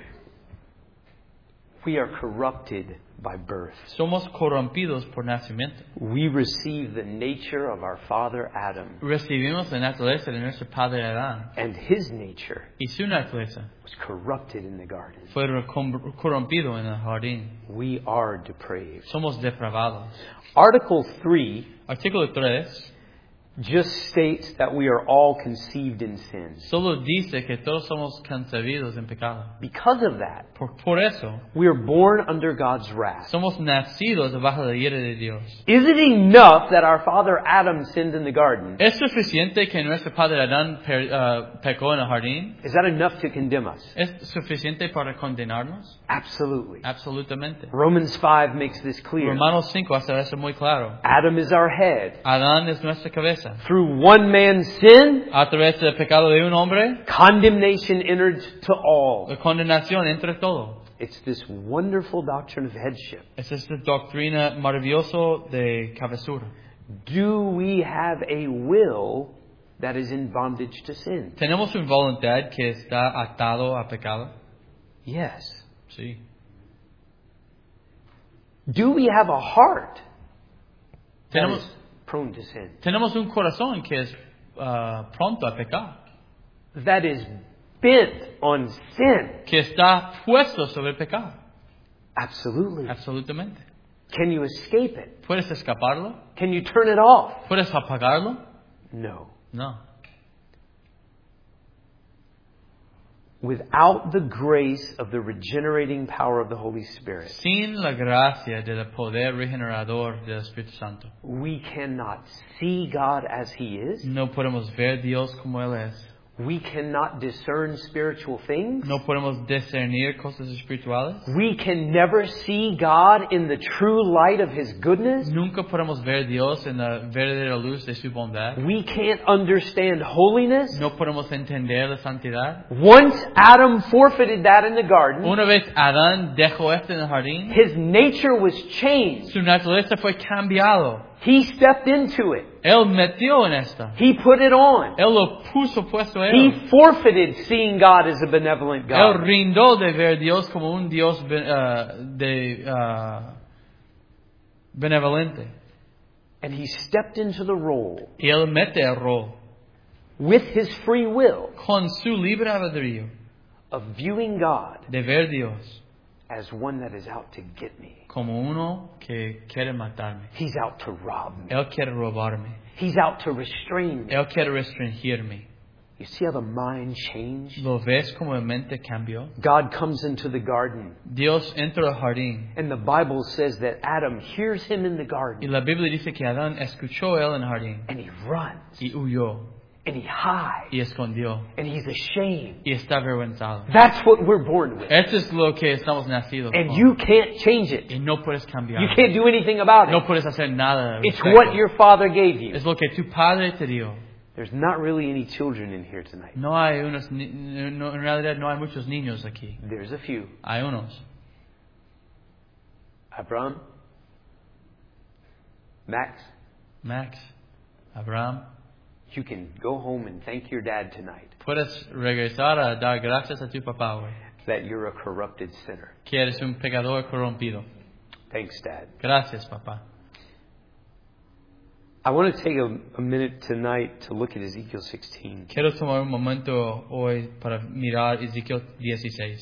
Speaker 1: We are corrupted by birth.
Speaker 2: Somos corrompidos por nacimiento.
Speaker 1: We receive the nature of our father Adam,
Speaker 2: Recibimos la naturaleza de nuestro padre Adán.
Speaker 1: and his nature
Speaker 2: Y su naturaleza
Speaker 1: was corrupted in the garden.
Speaker 2: fue corrompido en el jardín.
Speaker 1: We are depraved.
Speaker 2: Somos depravados.
Speaker 1: Article 3
Speaker 2: Artículo 3
Speaker 1: just states that we are all conceived in sin.
Speaker 2: solo dice que todos somos concebidos en pecado.
Speaker 1: Because of that,
Speaker 2: Por eso,
Speaker 1: we are born under God's wrath.
Speaker 2: somos nacidos debajo de la ira de Dios.
Speaker 1: Is it enough that our father Adam sinned in the garden?
Speaker 2: ¿Es suficiente que nuestro padre Adán pecó en el jardín?
Speaker 1: Is that enough to condemn us?
Speaker 2: ¿Es suficiente para condenarnos?
Speaker 1: Absolutely.
Speaker 2: Absolutamente.
Speaker 1: Romans 5 makes this clear.
Speaker 2: Romanos 5 hace eso muy claro.
Speaker 1: Adam is our head.
Speaker 2: Adán es nuestra cabeza.
Speaker 1: Through one man's sin,
Speaker 2: A través del pecado de un hombre,
Speaker 1: condemnation entered to all.
Speaker 2: la condenación entre todo.
Speaker 1: It's this wonderful doctrine of headship.
Speaker 2: Es esta doctrina maravillosa de cabezura.
Speaker 1: Do we have a will that is in bondage to sin?
Speaker 2: ¿Tenemos una voluntad que está atado a pecado?
Speaker 1: Yes.
Speaker 2: Sí.
Speaker 1: Do we have a heart that
Speaker 2: Tenemos,
Speaker 1: is prone to sin?
Speaker 2: tenemos un corazón que es pronto a pecar,
Speaker 1: That is bent on sin?
Speaker 2: que está puesto sobre el pecado.
Speaker 1: Absolutely.
Speaker 2: Absolutamente.
Speaker 1: Can you escape it?
Speaker 2: ¿Puedes escaparlo?
Speaker 1: Can you turn it off?
Speaker 2: ¿Puedes apagarlo?
Speaker 1: No.
Speaker 2: No.
Speaker 1: Without the grace of the regenerating power of the Holy Spirit,
Speaker 2: Sin la gracia del poder regenerador del Espíritu Santo,
Speaker 1: we cannot see God as He is.
Speaker 2: no podemos ver Dios como Él es.
Speaker 1: We cannot discern spiritual things.
Speaker 2: No podemos discernir cosas espirituales.
Speaker 1: We can never see God in the true light of His goodness.
Speaker 2: Nunca podemos ver Dios en la verdadera luz de su bondad.
Speaker 1: We can't understand holiness.
Speaker 2: No podemos entender la santidad.
Speaker 1: Once Adam forfeited that in the garden,
Speaker 2: Una vez Adán dejó esto en el jardín,
Speaker 1: his nature was changed.
Speaker 2: su naturaleza fue cambiado.
Speaker 1: He stepped into it.
Speaker 2: Él metió en esto.
Speaker 1: He put it on.
Speaker 2: Él lo puso puesto a él.
Speaker 1: He forfeited seeing God as a benevolent
Speaker 2: Él
Speaker 1: God.
Speaker 2: rindó de ver Dios como un Dios benevolente.
Speaker 1: And he stepped into the role
Speaker 2: Y él mete el rol
Speaker 1: with his free will
Speaker 2: con su libre albedrío
Speaker 1: of viewing God
Speaker 2: de ver Dios
Speaker 1: as one that is out to get me.
Speaker 2: como uno que quiere matarme.
Speaker 1: He's out to rob me.
Speaker 2: Él quiere robarme.
Speaker 1: He's out to restrain me.
Speaker 2: Él quiere restringirme.
Speaker 1: You see how the mind changed?
Speaker 2: ¿Lo ves como la mente cambió?
Speaker 1: God comes into the garden,
Speaker 2: Dios entra al jardín.
Speaker 1: and the Bible says that Adam hears him in the
Speaker 2: Y
Speaker 1: garden,
Speaker 2: la Biblia dice que Adán escuchó a él en el jardín.
Speaker 1: and he runs,
Speaker 2: Y huyó.
Speaker 1: and he hides,
Speaker 2: Y escondió.
Speaker 1: and he's ashamed.
Speaker 2: Y está avergonzado.
Speaker 1: That's what we're born with.
Speaker 2: Esto es lo que estamos nacidos
Speaker 1: And
Speaker 2: con.
Speaker 1: you can't change it.
Speaker 2: Y no puedes
Speaker 1: You
Speaker 2: cambiar.
Speaker 1: can't do anything about
Speaker 2: No
Speaker 1: it.
Speaker 2: puedes hacer nada. al
Speaker 1: It's
Speaker 2: respecto.
Speaker 1: what your father gave you.
Speaker 2: Es lo que tu padre te dio.
Speaker 1: There's not really any children in here tonight.
Speaker 2: No hay unos, en realidad no hay muchos niños aquí.
Speaker 1: There's a few.
Speaker 2: Hay unos.
Speaker 1: Abraham, Max,
Speaker 2: Max, Abraham.
Speaker 1: you can go home and thank your dad tonight
Speaker 2: Puedes regresar a dar gracias a tu papá hoy.
Speaker 1: that you're a corrupted sinner.
Speaker 2: Que eres un pecador corrompido.
Speaker 1: Thanks, Dad.
Speaker 2: Gracias, papá.
Speaker 1: I want to take a minute tonight to look at Ezekiel 16.
Speaker 2: Quiero tomar un momento hoy para mirar Ezequiel 16.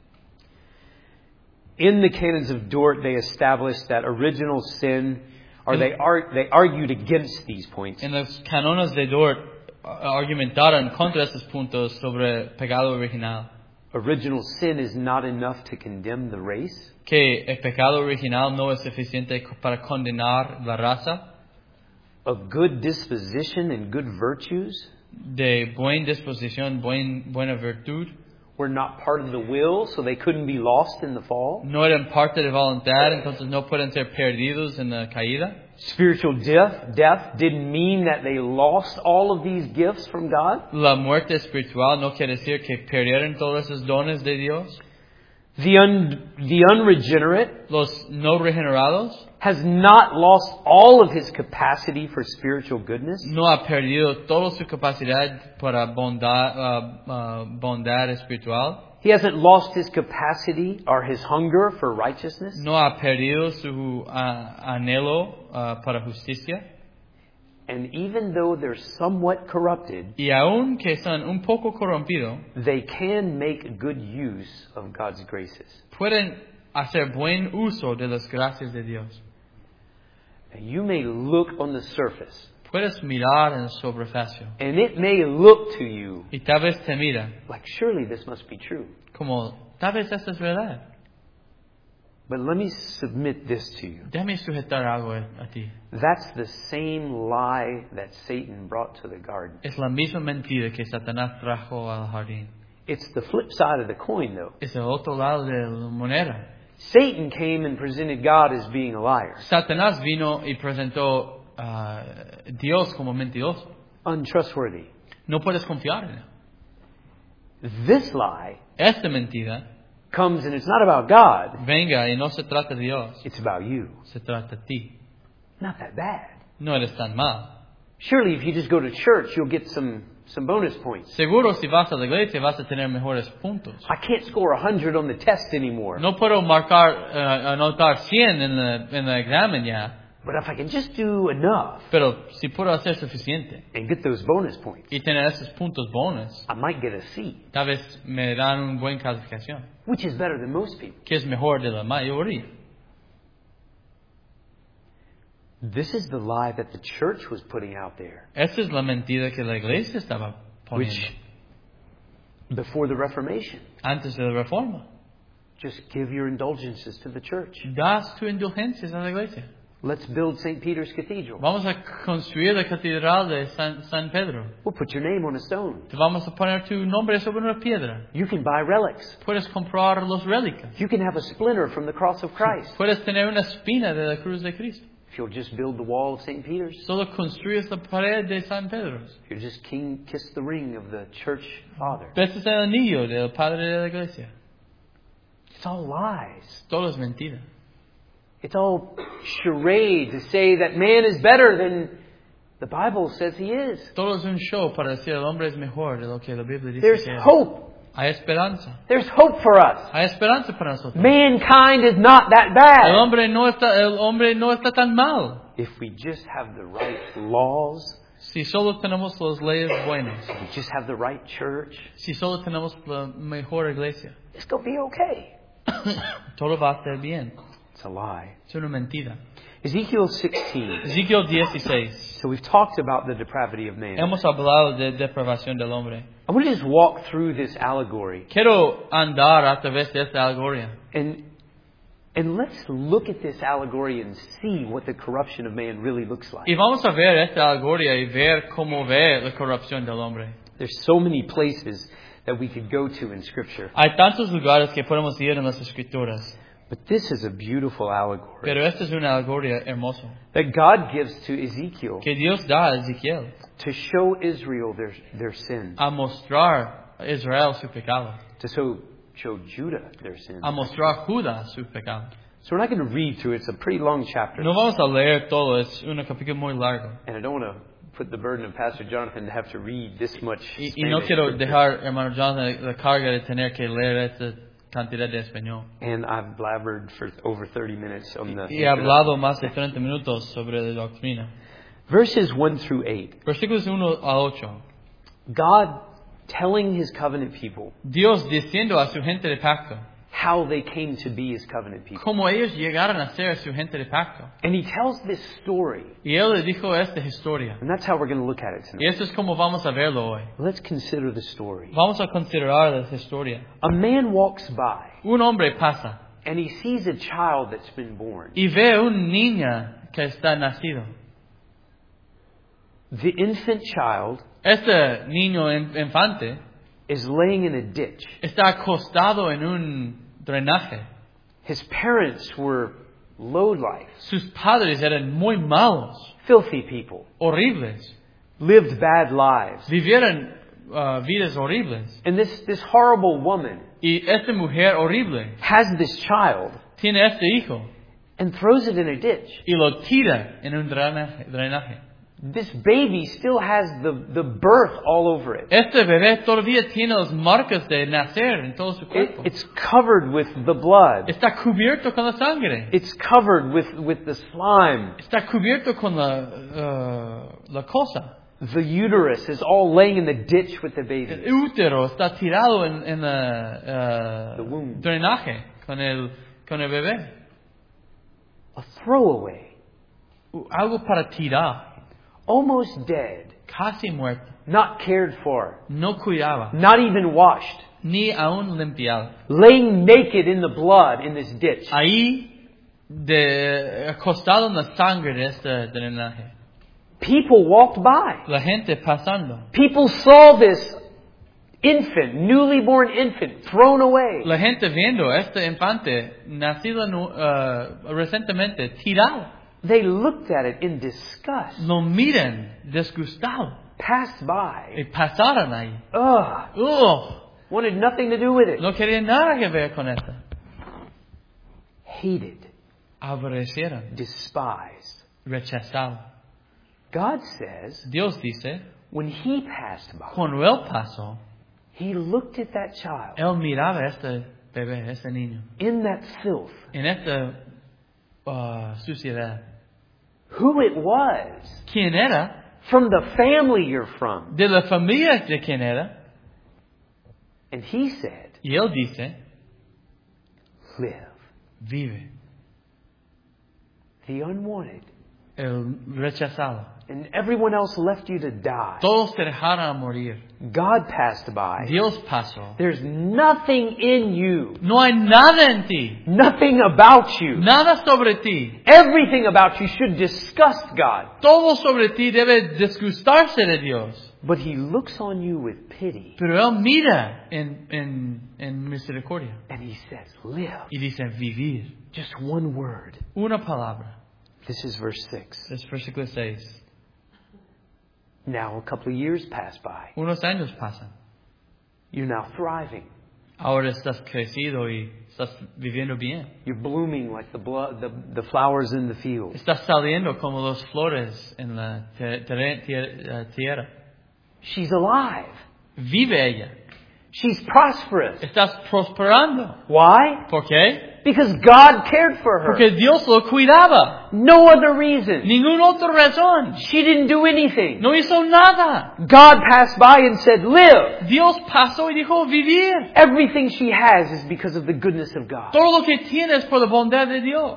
Speaker 1: In the canons of Dort, they established that original sin, or they argued against these points.
Speaker 2: En los cánones de Dort argumentaron contra estos puntos sobre pecado original.
Speaker 1: Original sin is not enough to condemn the race.
Speaker 2: Que el pecado original no es suficiente para condenar la raza.
Speaker 1: A good disposition and good virtues
Speaker 2: de buena disposición, buena virtud.
Speaker 1: were not part of the will, so they couldn't be lost in the fall.
Speaker 2: No eran parte de voluntad, entonces no pueden ser perdidos en la caída.
Speaker 1: Spiritual death didn't mean that they lost all of these gifts from God.
Speaker 2: La muerte espiritual no quiere decir que perdieron todos esos dones de Dios.
Speaker 1: The unregenerate
Speaker 2: Los no regenerados
Speaker 1: has not lost all of his capacity for spiritual goodness.
Speaker 2: no ha perdido toda su capacidad para bondad espiritual.
Speaker 1: He hasn't lost his capacity or his hunger for righteousness.
Speaker 2: No ha perdido su anhelo para justicia.
Speaker 1: And even though they're somewhat corrupted,
Speaker 2: Y aun que son un poco corrompidos,
Speaker 1: they can make good use of God's graces.
Speaker 2: pueden hacer buen uso de las gracias de Dios.
Speaker 1: And you may look on the surface,
Speaker 2: Puedes mirar en el sobrefacio
Speaker 1: and it may look to you
Speaker 2: y tal vez te mira
Speaker 1: like, surely this must be true.
Speaker 2: como, tal vez esto es verdad.
Speaker 1: But let me submit this to you.
Speaker 2: Déjame sujetar algo a ti.
Speaker 1: That's the same lie that Satan brought to the garden.
Speaker 2: Es la misma mentira que Satanás trajo al jardín.
Speaker 1: It's the flip side of the coin, though.
Speaker 2: Es el otro lado de la moneda.
Speaker 1: Satan came and presented God as being a liar,
Speaker 2: Satanás vino y presentó a Dios como mentiroso.
Speaker 1: untrustworthy.
Speaker 2: No puedes confiar en él.
Speaker 1: This lie
Speaker 2: Esta mentira
Speaker 1: comes and it's not about God,
Speaker 2: venga y no se trata de Dios,
Speaker 1: it's about you.
Speaker 2: se trata de ti.
Speaker 1: Not that bad.
Speaker 2: No eres tan mal.
Speaker 1: Surely if you just go to church, you'll get some bonus points.
Speaker 2: Seguro si vas a la iglesia vas a tener mejores puntos.
Speaker 1: I can't score 100 on the test anymore.
Speaker 2: No puedo anotar 100 en el examen ya,
Speaker 1: But if I can just do enough
Speaker 2: pero si puedo hacer suficiente
Speaker 1: and get those bonus points,
Speaker 2: y tener esos puntos bonus,
Speaker 1: I might get a C,
Speaker 2: tal vez me dan una buena calificación,
Speaker 1: which is better than most people.
Speaker 2: que es mejor de la mayoría.
Speaker 1: This is the lie that the church was putting out there
Speaker 2: Esta es la mentira que la iglesia estaba poniendo
Speaker 1: which before the Reformation.
Speaker 2: antes de la reforma.
Speaker 1: Just give your indulgences to the church.
Speaker 2: Das tus indulgencias a la iglesia.
Speaker 1: Let's build St. Peter's Cathedral.
Speaker 2: Vamos a construir la catedral de San Pedro.
Speaker 1: We'll put your name on a stone.
Speaker 2: Te vamos a poner tu nombre sobre una piedra.
Speaker 1: You can buy relics.
Speaker 2: Puedes comprar los relicas.
Speaker 1: You can have a splinter from the cross of Christ
Speaker 2: Puedes tener una espina de la cruz de Cristo.
Speaker 1: if you'll just build the wall of St. Peter's.
Speaker 2: Solo construyes la pared de San Pedro.
Speaker 1: If you'll just kiss the ring of the church father.
Speaker 2: Besas el anillo del padre de la iglesia.
Speaker 1: It's all lies.
Speaker 2: Todo es mentira.
Speaker 1: It's all charade to say that man is better than the Bible says he is.
Speaker 2: Todo es un show para decir el hombre es mejor de lo que la Biblia dice
Speaker 1: There's
Speaker 2: que es.
Speaker 1: hope.
Speaker 2: Hay esperanza.
Speaker 1: There's hope for us.
Speaker 2: Hay esperanza para nosotros.
Speaker 1: Mankind is not that
Speaker 2: El
Speaker 1: bad.
Speaker 2: hombre no está tan mal.
Speaker 1: If we just have the right laws,
Speaker 2: Si solo tenemos las leyes buenas.
Speaker 1: if we just have the right church,
Speaker 2: Si solo tenemos la mejor iglesia.
Speaker 1: it's going to be okay.
Speaker 2: Todo va a estar bien.
Speaker 1: It's a lie.
Speaker 2: Es una mentira.
Speaker 1: Ezekiel 16.
Speaker 2: Ezequiel 16.
Speaker 1: So we've talked about the depravity of man.
Speaker 2: Hemos hablado de depravación del hombre.
Speaker 1: I want to just walk through this allegory
Speaker 2: Quiero andar a través de esta alegoría.
Speaker 1: and let's look at this allegory and see what the corruption of man really looks like.
Speaker 2: Y vamos a ver esta alegoría y ver cómo ve la corrupción del hombre.
Speaker 1: There's so many places that we could go to in Scripture,
Speaker 2: Hay tantos lugares que podemos ir en las escrituras.
Speaker 1: but this is a beautiful allegory
Speaker 2: Pero esta es una alegoría hermosa
Speaker 1: that God gives to Ezekiel
Speaker 2: que Dios da a Ezequiel
Speaker 1: to show Israel their sin,
Speaker 2: a mostrar a Israel su pecado,
Speaker 1: to show Judah their sin.
Speaker 2: a mostrar a Judá su pecado.
Speaker 1: So we're not going to read through it. It's a pretty long chapter.
Speaker 2: No vamos a leer todo, es un capítulo muy largo.
Speaker 1: And I don't want to put the burden of Pastor Jonathan to have to read this much
Speaker 2: Y no
Speaker 1: Spanish
Speaker 2: quiero
Speaker 1: scripture.
Speaker 2: dejar, hermano Jonathan, la carga de tener que leer esta cantidad de español.
Speaker 1: And I've blabbered for over 30 minutes on the...
Speaker 2: Y he hablado más de 30 minutos sobre la doctrina.
Speaker 1: Verses 1 through 8.
Speaker 2: Versículos 1 a 8.
Speaker 1: God telling His covenant people
Speaker 2: Dios diciendo a su gente de pacto
Speaker 1: how they came to be His covenant people.
Speaker 2: cómo ellos llegaron a ser su gente de pacto.
Speaker 1: And He tells this story.
Speaker 2: Y él le dijo esta historia.
Speaker 1: And that's how we're going to look at it
Speaker 2: Y
Speaker 1: tonight.
Speaker 2: eso es como vamos a verlo hoy.
Speaker 1: Let's consider the story.
Speaker 2: Vamos a considerar esta historia.
Speaker 1: A man walks by
Speaker 2: Un hombre pasa
Speaker 1: and he sees a child that's been born.
Speaker 2: y ve a una niña que está nacido.
Speaker 1: The infant child
Speaker 2: Este niño infante
Speaker 1: is laying in a ditch.
Speaker 2: está acostado en un drenaje.
Speaker 1: His parents were lowlife,
Speaker 2: Sus padres eran muy malos,
Speaker 1: filthy people,
Speaker 2: horribles.
Speaker 1: lived bad lives.
Speaker 2: Vivieron vidas horribles.
Speaker 1: And this horrible woman
Speaker 2: Y esta mujer horrible
Speaker 1: has this child
Speaker 2: tiene este hijo
Speaker 1: and throws it in a ditch.
Speaker 2: y lo tira en un drenaje.
Speaker 1: This baby still has the birth all over it.
Speaker 2: Este bebé todavía tiene las marcas de nacer en todo su cuerpo.
Speaker 1: It's covered with the blood.
Speaker 2: Está cubierto con la sangre.
Speaker 1: It's covered with the slime.
Speaker 2: Está cubierto con la cosa.
Speaker 1: The uterus is all laying in the ditch with the baby.
Speaker 2: El útero está tirado en la
Speaker 1: The womb.
Speaker 2: drenaje con el bebé.
Speaker 1: A throwaway.
Speaker 2: Algo para tirar.
Speaker 1: Almost dead.
Speaker 2: Casi muerto.
Speaker 1: Not cared for.
Speaker 2: No cuidaba.
Speaker 1: Not even washed.
Speaker 2: Ni aún limpiado.
Speaker 1: Laying naked in the blood in this ditch.
Speaker 2: Ahí, acostado en la sangre de este drenaje.
Speaker 1: People walked by.
Speaker 2: La gente pasando.
Speaker 1: People saw this infant, newly born infant, thrown away.
Speaker 2: La gente viendo este infante nacido recientemente tirado.
Speaker 1: They looked at it in disgust.
Speaker 2: Lo miran disgustado.
Speaker 1: Passed by.
Speaker 2: Y pasaron ahí.
Speaker 1: Ugh.
Speaker 2: Ugh.
Speaker 1: Wanted nothing to do with it.
Speaker 2: No querían nada que ver con esto.
Speaker 1: Hated.
Speaker 2: Aborrecieron.
Speaker 1: Despised.
Speaker 2: Rechazado.
Speaker 1: God says,
Speaker 2: Dios dice,
Speaker 1: when He passed by,
Speaker 2: cuando él pasó,
Speaker 1: He looked at that child
Speaker 2: él miraba a este bebé, a este niño,
Speaker 1: in that filth.
Speaker 2: en esta suciedad.
Speaker 1: Who it was.
Speaker 2: ¿Quién era?
Speaker 1: From the family you're from.
Speaker 2: De la familia de quién era.
Speaker 1: And He said,
Speaker 2: Y él dice,
Speaker 1: live.
Speaker 2: vive.
Speaker 1: The unwanted.
Speaker 2: El rechazado.
Speaker 1: And everyone else left you to die.
Speaker 2: Todos te dejaron a morir.
Speaker 1: God passed by.
Speaker 2: Dios pasó.
Speaker 1: There's nothing in you.
Speaker 2: No hay nada en ti.
Speaker 1: Nothing about you.
Speaker 2: Nada sobre ti.
Speaker 1: Everything about you should disgust God.
Speaker 2: Todo sobre ti debe disgustarse de Dios.
Speaker 1: But He looks on you with pity.
Speaker 2: Pero él mira en misericordia.
Speaker 1: And He says, live.
Speaker 2: Y dice vivir.
Speaker 1: Just one word.
Speaker 2: Una palabra.
Speaker 1: This is verse 6.
Speaker 2: Es versículo 6.
Speaker 1: Now a couple of years pass by.
Speaker 2: Unos años pasan.
Speaker 1: You're now thriving.
Speaker 2: Ahora estás crecido y estás viviendo bien.
Speaker 1: You're blooming like the flowers in the field.
Speaker 2: Estás saliendo como las flores en la tierra.
Speaker 1: She's alive.
Speaker 2: Vive ella.
Speaker 1: She's prosperous.
Speaker 2: Estás prosperando.
Speaker 1: Why?
Speaker 2: ¿Por qué?
Speaker 1: Because God cared for her.
Speaker 2: Porque Dios lo cuidaba.
Speaker 1: No other reason.
Speaker 2: Ninguna otra razón.
Speaker 1: She didn't do anything.
Speaker 2: No hizo nada.
Speaker 1: God passed by and said, live.
Speaker 2: Dios pasó y dijo vivir.
Speaker 1: Everything she has is because of the goodness of God.
Speaker 2: Todo lo que tienes por la bondad de Dios.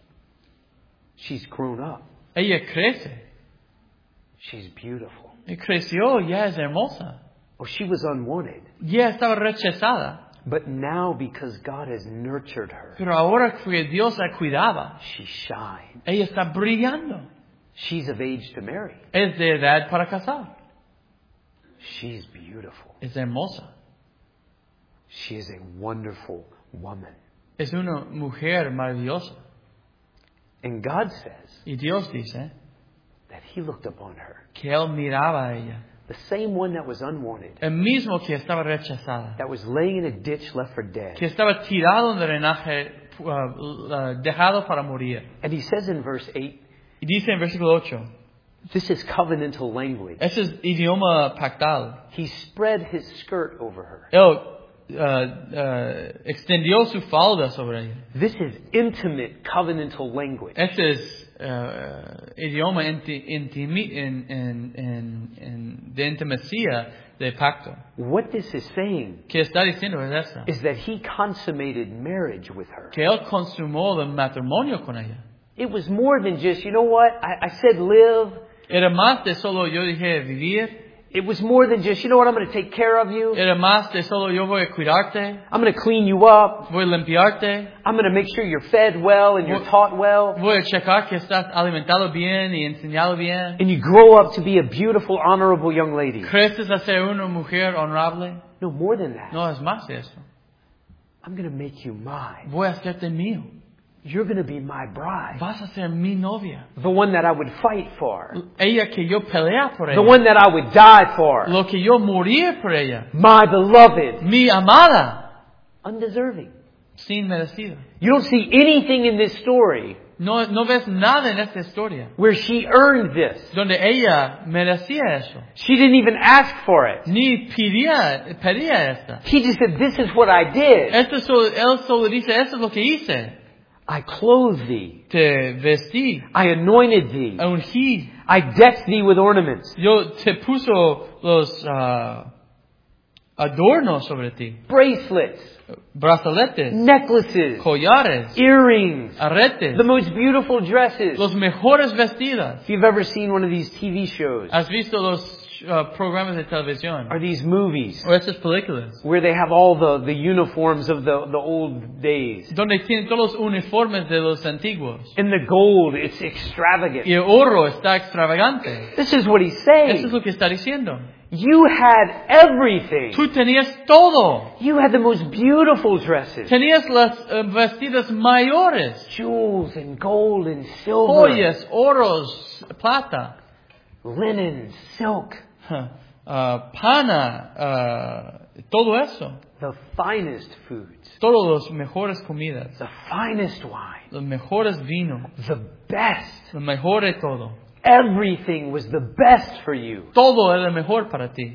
Speaker 1: She's grown up.
Speaker 2: Ella crece.
Speaker 1: She's beautiful.
Speaker 2: Y creció, ya es hermosa.
Speaker 1: Oh, she was unwanted.
Speaker 2: Ya estaba rechazada.
Speaker 1: But now, because God has nurtured her,
Speaker 2: Pero ahora que Dios la cuidaba,
Speaker 1: she shines.
Speaker 2: ella está brillando.
Speaker 1: She's of age to marry.
Speaker 2: Es de edad para casar.
Speaker 1: She's beautiful.
Speaker 2: Es hermosa.
Speaker 1: She is a wonderful woman.
Speaker 2: Es una mujer maravillosa.
Speaker 1: And God says
Speaker 2: Y Dios dice
Speaker 1: that He looked upon her.
Speaker 2: que Él miraba a ella.
Speaker 1: The same one that was unwanted,
Speaker 2: El mismo que estaba rechazada.
Speaker 1: that was laying in a ditch left for dead.
Speaker 2: Que estaba tirado en drenaje, dejado para morir.
Speaker 1: And He says in verse 8,
Speaker 2: Y dice en versículo 8,
Speaker 1: this is covenantal language.
Speaker 2: ese es idioma pactal.
Speaker 1: He spread His skirt over her.
Speaker 2: Él extendió su falda sobre ella.
Speaker 1: This is intimate covenantal language.
Speaker 2: Ese es idioma de intimacia de pacto.
Speaker 1: What this is saying
Speaker 2: ¿Qué está diciendo es esto?
Speaker 1: is that He consummated marriage with her.
Speaker 2: Que Él consumó el matrimonio con ella.
Speaker 1: It was more than just, you know what, I said live,
Speaker 2: Era más de solo yo dije vivir.
Speaker 1: It was more than just, you know what, I'm going to take care of you.
Speaker 2: Era más de solo yo voy a cuidarte,
Speaker 1: I'm going to clean you up.
Speaker 2: voy a limpiarte,
Speaker 1: I'm going to make sure you're fed well and you're taught well.
Speaker 2: voy a checar que estás alimentado bien y enseñado bien.
Speaker 1: And you grow up to be a beautiful, honorable young lady.
Speaker 2: ¿Creces a ser una mujer honorable?
Speaker 1: No, more than that.
Speaker 2: No, es más de eso.
Speaker 1: I'm going to make you mine.
Speaker 2: Voy a hacerte mío.
Speaker 1: You're going to be my bride.
Speaker 2: Vas a ser mi novia.
Speaker 1: The one that I would fight for.
Speaker 2: Ella que yo pelea por
Speaker 1: The
Speaker 2: ella.
Speaker 1: one that I would die for.
Speaker 2: Lo que yo moría por ella.
Speaker 1: My beloved.
Speaker 2: Mi amada.
Speaker 1: Undeserving.
Speaker 2: Sin merecida.
Speaker 1: You don't see anything in this story
Speaker 2: No ves nada en esta historia
Speaker 1: where she earned this.
Speaker 2: donde ella merecía eso.
Speaker 1: She didn't even ask for it.
Speaker 2: Ni pedía esta.
Speaker 1: He just said, this is what I did.
Speaker 2: Él solo dice, esto es lo que hice.
Speaker 1: I clothed thee.
Speaker 2: Te vestí,
Speaker 1: I anointed thee.
Speaker 2: ungí.
Speaker 1: I decked thee with ornaments.
Speaker 2: Yo te puso los adornos sobre ti.
Speaker 1: Bracelets.
Speaker 2: Brazaletes,
Speaker 1: Necklaces.
Speaker 2: collares,
Speaker 1: Earrings.
Speaker 2: arretes,
Speaker 1: The most beautiful dresses.
Speaker 2: los mejores vestidas.
Speaker 1: If you've ever seen one of these TV shows
Speaker 2: ¿Has visto los programas de televisión?
Speaker 1: or these movies
Speaker 2: O estas películas.
Speaker 1: where they have all the uniforms of the old days.
Speaker 2: Donde tienen todos los uniformes de los antiguos.
Speaker 1: And the gold, it's extravagant.
Speaker 2: Y el oro está extravagante.
Speaker 1: This is what he's
Speaker 2: Eso
Speaker 1: saying.
Speaker 2: es lo que está diciendo.
Speaker 1: You had everything.
Speaker 2: Tú tenías todo.
Speaker 1: You had the most beautiful dresses.
Speaker 2: Tenías las vestidas mayores.
Speaker 1: Jewels and gold and silver.
Speaker 2: Joyas, oros, plata.
Speaker 1: Linen, silk.
Speaker 2: Pana, todo eso.
Speaker 1: The finest foods.
Speaker 2: Todos los mejores comidas.
Speaker 1: The finest wine.
Speaker 2: Los mejores vinos.
Speaker 1: The best.
Speaker 2: Lo mejor de todo.
Speaker 1: Everything was the best for you.
Speaker 2: Todo era mejor para ti.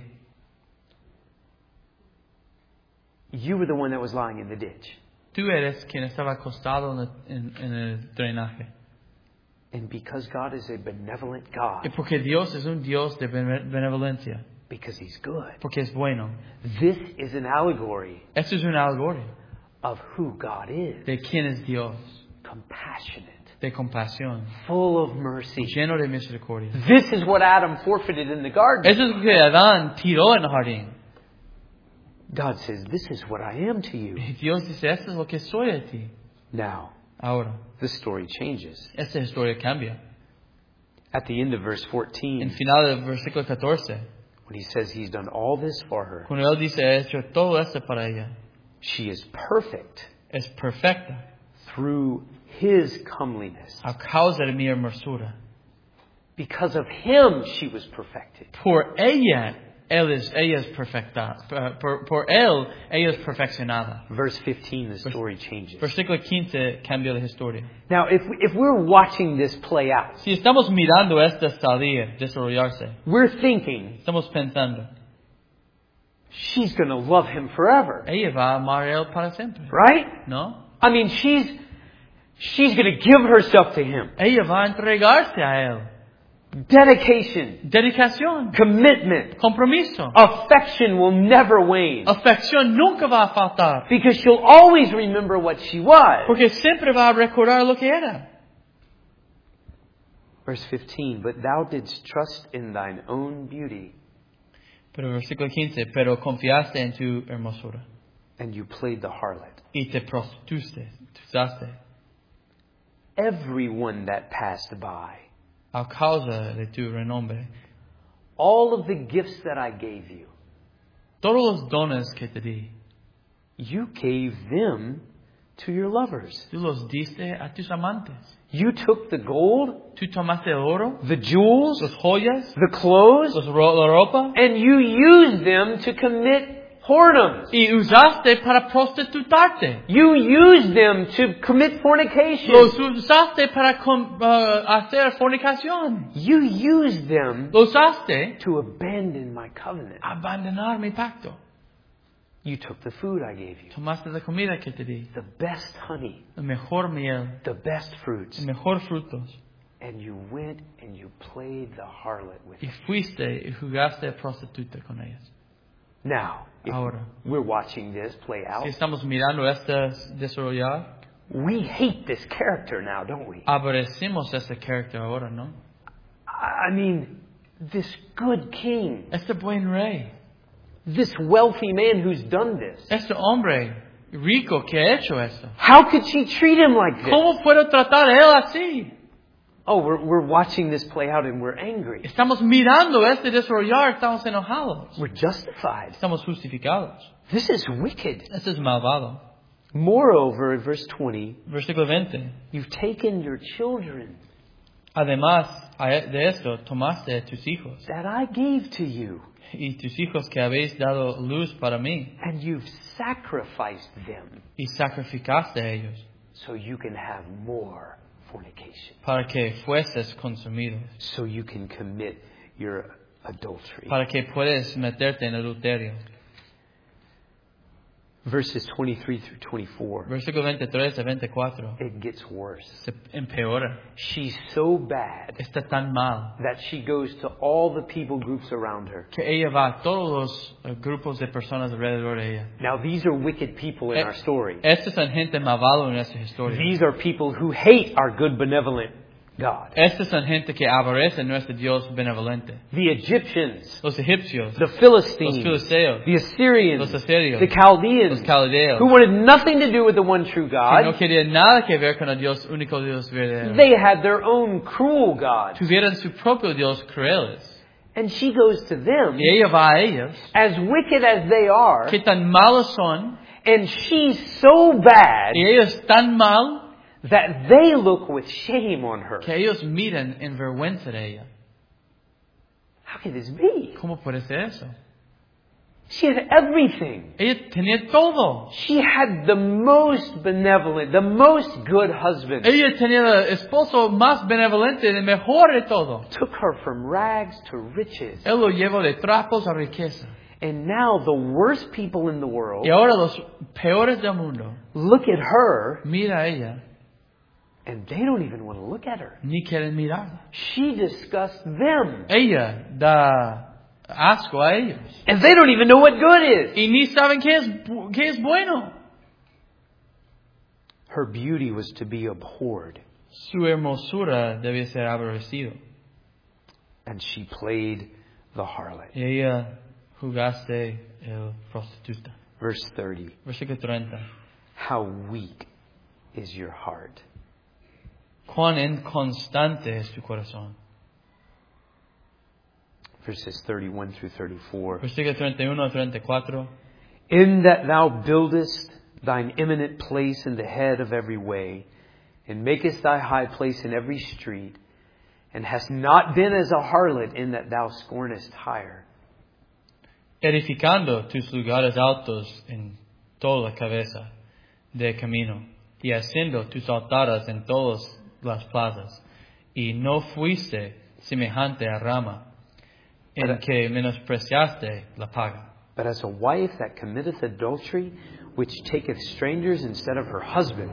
Speaker 1: You were the one that was lying in the ditch.
Speaker 2: Tú eres quien estaba acostado en el drenaje.
Speaker 1: And because God is a benevolent God,
Speaker 2: Y porque Dios es un Dios de benevolencia.
Speaker 1: because He's good,
Speaker 2: Porque es bueno.
Speaker 1: this is an allegory
Speaker 2: Esto es una alegoria
Speaker 1: of who God is.
Speaker 2: de quién es Dios.
Speaker 1: Compassionate,
Speaker 2: De compasión.
Speaker 1: full of mercy.
Speaker 2: Lleno de misericordia.
Speaker 1: This is what Adam forfeited in the garden.
Speaker 2: Eso es lo que Adán tiró en el jardín.
Speaker 1: God says, this is what I am to you.
Speaker 2: Y Dios dice, esto es lo que soy de ti.
Speaker 1: Now,
Speaker 2: Ahora,
Speaker 1: the story changes.
Speaker 2: esta historia cambia.
Speaker 1: At the end of verse
Speaker 2: En
Speaker 1: 14,
Speaker 2: final del versículo 14,
Speaker 1: when he says he's done all this for her,
Speaker 2: cuando Él dice, he hecho todo esto para ella,
Speaker 1: she is perfect
Speaker 2: es perfecta
Speaker 1: through his comeliness.
Speaker 2: a causa de mi hermosura.
Speaker 1: Because of him, she was perfected.
Speaker 2: Por ella es perfecta. Por Él, ella es perfeccionada.
Speaker 1: Verse 15, the story changes.
Speaker 2: Versículo 15 cambia la historia.
Speaker 1: Now, if we're watching this play out,
Speaker 2: Si estamos mirando esta salir, desarrollarse,
Speaker 1: we're thinking,
Speaker 2: estamos pensando,
Speaker 1: she's going to love him forever.
Speaker 2: ella va a amar a Él para siempre.
Speaker 1: Right?
Speaker 2: ¿No?
Speaker 1: I mean, she's going to give herself to him.
Speaker 2: Ella va a entregarse a Él.
Speaker 1: Dedication,
Speaker 2: Dedicación,
Speaker 1: commitment,
Speaker 2: compromiso,
Speaker 1: affection will never wane.
Speaker 2: afección nunca va a faltar.
Speaker 1: Because she'll always remember what she was.
Speaker 2: Porque siempre va a recordar lo que era.
Speaker 1: Verse 15, but thou didst trust in thine own beauty,
Speaker 2: Pero versículo 15, pero confiaste en tu hermosura
Speaker 1: and you played the harlot.
Speaker 2: y te prostituiste, usaste
Speaker 1: Everyone that passed by,
Speaker 2: a causa de tu renombre.
Speaker 1: all of the gifts that I gave you,
Speaker 2: Todos los dones que te di,
Speaker 1: you gave them to your lovers.
Speaker 2: tú los diste a tus amantes.
Speaker 1: You took the gold,
Speaker 2: Tú tomaste el oro,
Speaker 1: the jewels,
Speaker 2: las joyas,
Speaker 1: the clothes,
Speaker 2: la ropa
Speaker 1: and you used them to commit whoredoms.
Speaker 2: y usaste para prostitutarte.
Speaker 1: You used them to commit fornication.
Speaker 2: Los usaste para hacer fornicación.
Speaker 1: You used them
Speaker 2: Los usaste
Speaker 1: to abandon my covenant.
Speaker 2: a abandonar mi pacto.
Speaker 1: You took the food I gave you,
Speaker 2: Tomaste la comida que te di,
Speaker 1: the best honey,
Speaker 2: el mejor miel,
Speaker 1: the best fruits,
Speaker 2: el mejor frutos,
Speaker 1: and you went and you played the harlot with
Speaker 2: y
Speaker 1: them.
Speaker 2: fuiste y jugaste a prostituta con ellas.
Speaker 1: Now, if
Speaker 2: Ahora,
Speaker 1: we're watching this play out,
Speaker 2: si estamos mirando esta desarrollar,
Speaker 1: we hate this character now, don't we?
Speaker 2: aborrecemos este carácter ahora, ¿no?
Speaker 1: I mean, this good king,
Speaker 2: este buen rey,
Speaker 1: this wealthy man who's done this.
Speaker 2: este hombre rico que ha hecho esto.
Speaker 1: How could she treat him like this?
Speaker 2: ¿Cómo puedo tratar a él así?
Speaker 1: Oh, we're watching this play out and we're angry.
Speaker 2: Estamos mirando este desarrollar, estamos enojados.
Speaker 1: We're justified.
Speaker 2: Estamos justificados.
Speaker 1: This is wicked.
Speaker 2: Este es malvado.
Speaker 1: Moreover, in verse 20,
Speaker 2: Versículo 20.
Speaker 1: you've taken your children
Speaker 2: Además de esto, tomaste a tus hijos
Speaker 1: that I gave to you,
Speaker 2: y tus hijos que habéis dado luz para mí
Speaker 1: and you've sacrificed them
Speaker 2: y sacrificaste a ellos
Speaker 1: so you can have more fornication,
Speaker 2: para que fueses consumidos,
Speaker 1: so you can commit your adultery.
Speaker 2: para que puedas meterte en adulterio.
Speaker 1: Verses 23 through 24.
Speaker 2: Versículo 23 a 24.
Speaker 1: It gets worse.
Speaker 2: Se empeora.
Speaker 1: She's so bad
Speaker 2: Está tan mal
Speaker 1: that she goes to all the people groups around her.
Speaker 2: que ella va a todos los grupos de personas alrededor de ella.
Speaker 1: Now, these are wicked people in our story.
Speaker 2: Estas son gente malvada en nuestra historia.
Speaker 1: These are people who hate our good, benevolent God.
Speaker 2: Estas son gente que aborrece a nuestro Dios benevolente.
Speaker 1: The Egyptians,
Speaker 2: Los egipcios,
Speaker 1: the
Speaker 2: los
Speaker 1: Philistines,
Speaker 2: filisteos,
Speaker 1: the Assyrians,
Speaker 2: los asirios,
Speaker 1: the Chaldeans,
Speaker 2: los caldeos,
Speaker 1: who wanted nothing to do with the one true
Speaker 2: que no
Speaker 1: God.
Speaker 2: querían nada que ver con el Dios, único Dios verdadero.
Speaker 1: They had their own cruel God.
Speaker 2: Tuvieron su propio Dios crueles.
Speaker 1: And she goes to them,
Speaker 2: Y ella va a ellos,
Speaker 1: as wicked as they are,
Speaker 2: que tan malos son,
Speaker 1: and she's so bad
Speaker 2: y ellos tan mal,
Speaker 1: that they look with shame on her.
Speaker 2: que ellos miran en vergüenza de ella.
Speaker 1: How could this be?
Speaker 2: ¿Cómo puede ser eso?
Speaker 1: She had everything.
Speaker 2: Ella tenía todo.
Speaker 1: She had the most benevolent, the most good husband.
Speaker 2: Ella tenía el esposo más benevolente, el mejor de todo.
Speaker 1: Took her from rags to riches.
Speaker 2: Él lo llevó de trapos a riqueza.
Speaker 1: And now the worst people in the world
Speaker 2: Y ahora los peores del mundo,
Speaker 1: look at her
Speaker 2: mira a ella,
Speaker 1: and they don't even want to look at her.
Speaker 2: ni quieren mirarla.
Speaker 1: She disgusts them.
Speaker 2: Ella da asco a ellos.
Speaker 1: And they don't even know what good is.
Speaker 2: Y ni saben qué es bueno.
Speaker 1: Her beauty was to be abhorred.
Speaker 2: Su hermosura debe ser aborrecido.
Speaker 1: And she played the harlot.
Speaker 2: Y ella jugaste el prostituta.
Speaker 1: Verse 30.
Speaker 2: Versículo 30.
Speaker 1: How weak is your heart.
Speaker 2: Cuán inconstante es tu corazón.
Speaker 1: Verses 31 through 34.
Speaker 2: Versículo 31 a 34.
Speaker 1: In that thou buildest thine eminent place in the head of every way, and makest thy high place in every street, and hast not been as a harlot in that thou scornest hire.
Speaker 2: Edificando tus lugares altos en toda la cabeza de camino, y haciendo tus altares en todas las plazas, y no fuiste semejante a rama, en que menospreciaste la paga.
Speaker 1: But as a wife that committeth adultery, which taketh strangers instead of her husband,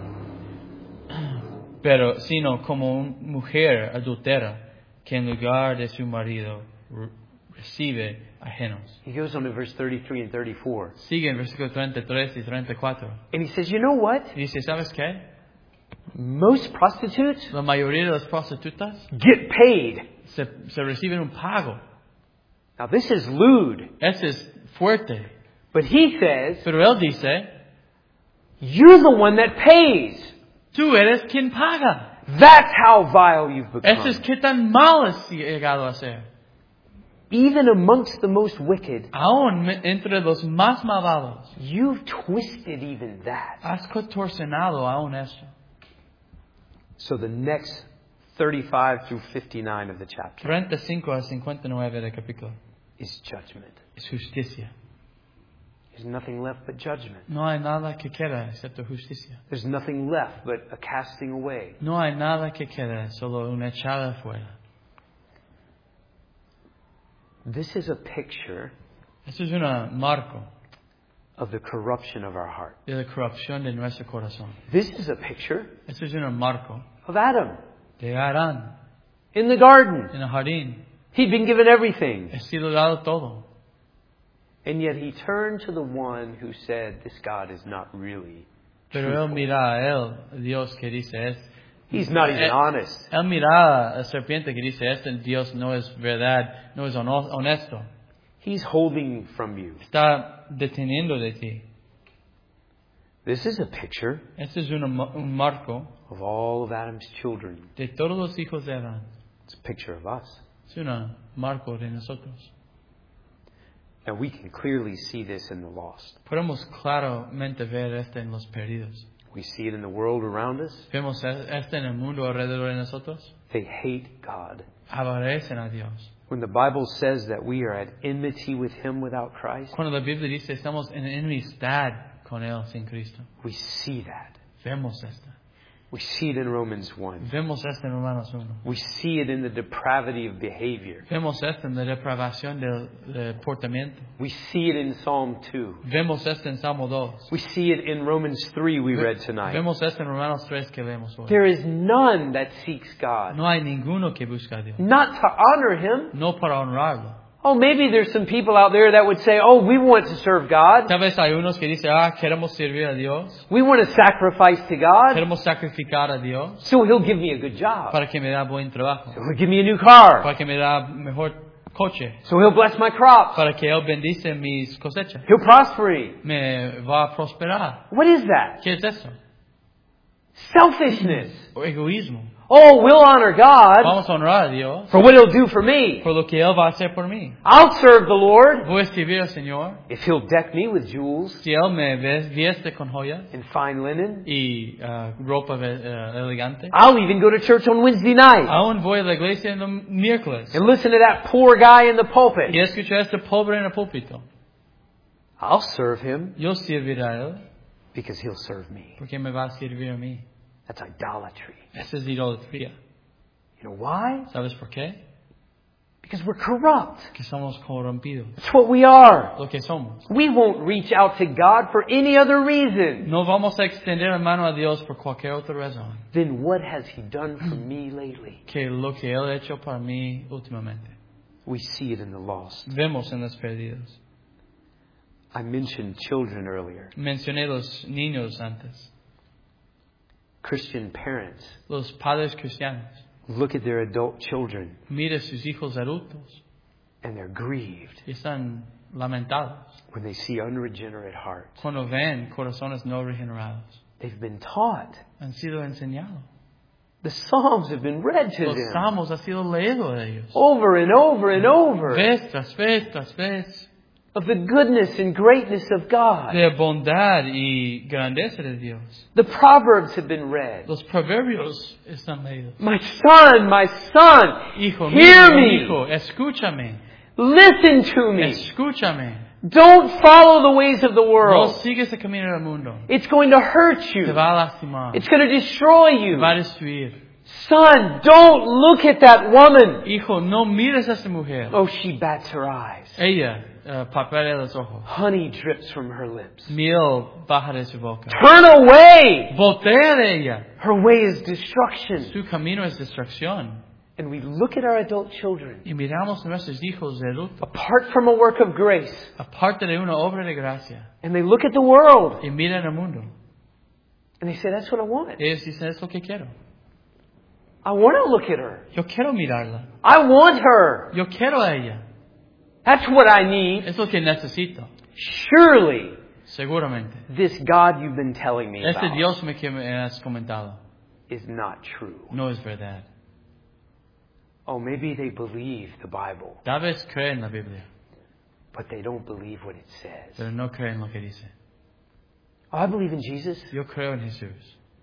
Speaker 2: Pero sino como una mujer adultera, que en lugar de su marido recibe ajenos.
Speaker 1: he goes on to verse 33 and 34.
Speaker 2: Sigue en versículos 33 y 34.
Speaker 1: And he says, you know what?
Speaker 2: Y dice, ¿sabes qué?
Speaker 1: Most prostitutes
Speaker 2: La mayoría de las prostitutas
Speaker 1: get paid.
Speaker 2: se reciben un pago.
Speaker 1: Now this is lewd.
Speaker 2: Eso es fuerte.
Speaker 1: But he says,
Speaker 2: Pero él dice,
Speaker 1: you're the one that pays.
Speaker 2: tú eres quien paga.
Speaker 1: That's how vile you've
Speaker 2: Eso es
Speaker 1: become.
Speaker 2: que tan mal has llegado a ser.
Speaker 1: Even amongst the most wicked,
Speaker 2: Aún entre los más malvados,
Speaker 1: you've twisted even that.
Speaker 2: has contorsionado aún esto.
Speaker 1: So the next 35 through 59 of the chapter
Speaker 2: 35 a 59 del capítulo
Speaker 1: is judgment.
Speaker 2: es justicia.
Speaker 1: There's nothing left but judgment.
Speaker 2: No hay nada que queda excepto justicia.
Speaker 1: There's nothing left but a casting away.
Speaker 2: No hay nada que queda, solo una echada afuera.
Speaker 1: This is a picture
Speaker 2: Eso es un marco
Speaker 1: of the corruption of our heart.
Speaker 2: de la corrupción de nuestro corazón.
Speaker 1: This is a picture
Speaker 2: Eso es un marco
Speaker 1: of Adam
Speaker 2: de Adán
Speaker 1: in the garden.
Speaker 2: en el jardín.
Speaker 1: He'd been given everything.
Speaker 2: Ha sido dado todo.
Speaker 1: And yet he turned to the one who said, this God is not really
Speaker 2: Pero él
Speaker 1: truthful.
Speaker 2: mira a él, Dios que dice,
Speaker 1: He's not even honest.
Speaker 2: Él mira a la serpiente que dice, este Dios no es verdad, no es honesto.
Speaker 1: He's holding from you.
Speaker 2: Está deteniendo de ti.
Speaker 1: This is a picture
Speaker 2: Este es un marco
Speaker 1: of all of Adam's children.
Speaker 2: de todos los hijos de Adán.
Speaker 1: It's a picture of us.
Speaker 2: Es un marco de nosotros.
Speaker 1: And we can clearly see this in the lost.
Speaker 2: Podemos claramente ver esto en los perdidos.
Speaker 1: We see it in the world around us.
Speaker 2: Vemos esto en el mundo alrededor de nosotros.
Speaker 1: They hate God.
Speaker 2: Aborrecen a Dios.
Speaker 1: When the Bible says that we are at enmity with Him without Christ,
Speaker 2: Cuando la Biblia dice estamos en enemistad con Él sin Cristo.
Speaker 1: we see that.
Speaker 2: Vemos esto.
Speaker 1: We see it in Romans 1.
Speaker 2: Vemos esto en Romanos 1.
Speaker 1: We see it in the depravity of behavior.
Speaker 2: Vemos esto en la depravación del portamiento.
Speaker 1: We see it in Psalm 2.
Speaker 2: Vemos esto en Salmo 2.
Speaker 1: We see it in Romans 3 we read tonight.
Speaker 2: Vemos esto en Romanos 3 que vemos hoy.
Speaker 1: There is none that seeks God.
Speaker 2: No hay ninguno que busca a Dios.
Speaker 1: Not to honor Him.
Speaker 2: No para honrarlo.
Speaker 1: Oh, maybe there's some people out there that would say, oh, we want to serve God.
Speaker 2: Tal vez hay unos que dicen, queremos servir a Dios.
Speaker 1: We want to sacrifice to God.
Speaker 2: Queremos sacrificar a Dios
Speaker 1: So He'll give me a good job.
Speaker 2: para que me da buen trabajo.
Speaker 1: So He'll give me a new car.
Speaker 2: Para que me da mejor coche.
Speaker 1: So He'll bless my crops.
Speaker 2: Para que Él bendice mis cosechas.
Speaker 1: He'll prosper me.
Speaker 2: Me va a prosperar.
Speaker 1: What is that?
Speaker 2: ¿Qué es eso?
Speaker 1: Selfishness.
Speaker 2: O egoísmo.
Speaker 1: Oh, we'll honor God
Speaker 2: Vamos a honrar a Dios
Speaker 1: for what He'll do for me.
Speaker 2: por lo que Él va a hacer por mí.
Speaker 1: I'll serve the Lord
Speaker 2: Voy a servir al Señor
Speaker 1: if He'll deck me with jewels
Speaker 2: si Él me vieste con joyas
Speaker 1: and fine linen.
Speaker 2: y ropa elegante.
Speaker 1: I'll even go to church on Wednesday night
Speaker 2: Aún voy a la iglesia en los miércoles
Speaker 1: and listen to that poor guy in the
Speaker 2: y
Speaker 1: pulpit.
Speaker 2: escucho a este pobre en el púlpito.
Speaker 1: I'll serve him
Speaker 2: Yo serviré a Él
Speaker 1: because He'll serve me.
Speaker 2: porque me va a servir a mí.
Speaker 1: That's idolatry.
Speaker 2: Esa es idolatría.
Speaker 1: You know why?
Speaker 2: ¿Sabes por qué?
Speaker 1: Because we're corrupt.
Speaker 2: Que somos corrompidos.
Speaker 1: That's what we are.
Speaker 2: Lo que somos.
Speaker 1: We won't reach out to God for any other reason.
Speaker 2: No vamos a extender la mano a Dios por cualquier otra razón
Speaker 1: Then what has He done for me lately?
Speaker 2: que lo que Él ha hecho para mí últimamente.
Speaker 1: We see it in the lost.
Speaker 2: Vemos en los perdidos.
Speaker 1: I mentioned children earlier.
Speaker 2: Mencioné los niños antes.
Speaker 1: Christian parents
Speaker 2: Los padres cristianos.
Speaker 1: look at their adult children
Speaker 2: Mira sus hijos adultos
Speaker 1: and they're grieved
Speaker 2: y están lamentados
Speaker 1: when they see unregenerate hearts.
Speaker 2: cuando ven corazones no regenerados.
Speaker 1: They've been taught.
Speaker 2: Han sido enseñados.
Speaker 1: The Psalms have been read to
Speaker 2: Los
Speaker 1: them
Speaker 2: salmos han sido leídos de ellos.
Speaker 1: over and over and over
Speaker 2: Vez tras vez tras vez.
Speaker 1: of the goodness and greatness of God.
Speaker 2: De bondad y grandeza de Dios.
Speaker 1: The Proverbs have been read.
Speaker 2: Los proverbios están leídos.
Speaker 1: My son,
Speaker 2: Hijo
Speaker 1: hear
Speaker 2: mío,
Speaker 1: me.
Speaker 2: hijo, escúchame.
Speaker 1: Listen to me.
Speaker 2: Escúchame.
Speaker 1: Don't follow the ways of the
Speaker 2: No
Speaker 1: world.
Speaker 2: sigues el camino del mundo.
Speaker 1: It's going to hurt
Speaker 2: Te
Speaker 1: you.
Speaker 2: va a lastimar.
Speaker 1: It's going to destroy
Speaker 2: Te
Speaker 1: you.
Speaker 2: va a destruir.
Speaker 1: Son, don't look at that woman.
Speaker 2: Hijo, no mires a esa mujer.
Speaker 1: Oh, she bats her eyes.
Speaker 2: Ella papelea los ojos.
Speaker 1: Honey drips from her lips.
Speaker 2: Miel baja de su boca.
Speaker 1: Turn away.
Speaker 2: Voltea de ella.
Speaker 1: Her way is destruction.
Speaker 2: Su camino es destrucción.
Speaker 1: And we look at our adult children,
Speaker 2: Y miramos a nuestros hijos de adultos,
Speaker 1: apart from a work of grace,
Speaker 2: aparte de una obra de gracia,
Speaker 1: and they look at the world,
Speaker 2: y miran el mundo.
Speaker 1: and they say, that's what I want.
Speaker 2: Ellos dicen, es lo que quiero.
Speaker 1: I want to look at her.
Speaker 2: Yo quiero mirarla.
Speaker 1: I want her.
Speaker 2: Yo quiero a ella.
Speaker 1: That's what I need.
Speaker 2: Es lo que necesito.
Speaker 1: Surely,
Speaker 2: Seguramente.
Speaker 1: this God you've been telling me
Speaker 2: Este
Speaker 1: about
Speaker 2: Dios que me has comentado
Speaker 1: is not true.
Speaker 2: no es verdad.
Speaker 1: Oh, maybe they believe the Bible,
Speaker 2: Tal vez creen la Biblia,
Speaker 1: but they don't believe what it says.
Speaker 2: pero no creen lo que dice.
Speaker 1: Oh, I believe in Jesus.
Speaker 2: Yo creo en Jesús.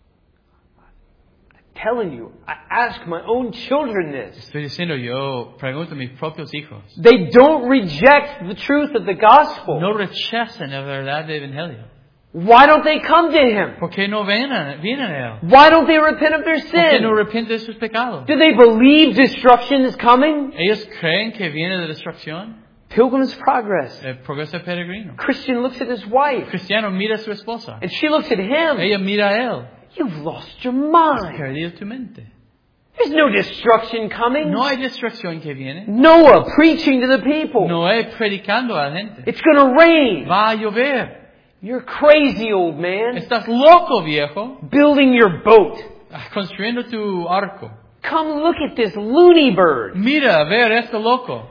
Speaker 1: Telling you, I ask my own children this.
Speaker 2: Estoy diciendo, yo pregunto a mis propios hijos.
Speaker 1: They don't reject the truth of the gospel.
Speaker 2: No rechazan la verdad del Evangelio.
Speaker 1: Why don't they come to Him?
Speaker 2: ¿Por qué no vienen a Él?
Speaker 1: Why don't they repent of their
Speaker 2: ¿Por qué no
Speaker 1: sin?
Speaker 2: arrepienten de sus pecados?
Speaker 1: Do they believe destruction is coming?
Speaker 2: ¿Ellos creen que viene de destrucción?
Speaker 1: Pilgrim's Progress.
Speaker 2: El progreso peregrino.
Speaker 1: Christian looks at his wife,
Speaker 2: Cristiano mira a su esposa.
Speaker 1: and she looks at him.
Speaker 2: Ella mira a él.
Speaker 1: You've lost your mind.
Speaker 2: Perdido tu mente.
Speaker 1: There's no destruction coming.
Speaker 2: No hay destrucción que viene.
Speaker 1: Noah preaching to the people.
Speaker 2: Noé predicando a la gente.
Speaker 1: It's going to rain.
Speaker 2: Va a llover.
Speaker 1: You're crazy, old man.
Speaker 2: Estás loco, viejo.
Speaker 1: Building your boat.
Speaker 2: construyendo tu arco.
Speaker 1: Come look at this loony bird.
Speaker 2: Mira, ver este loco.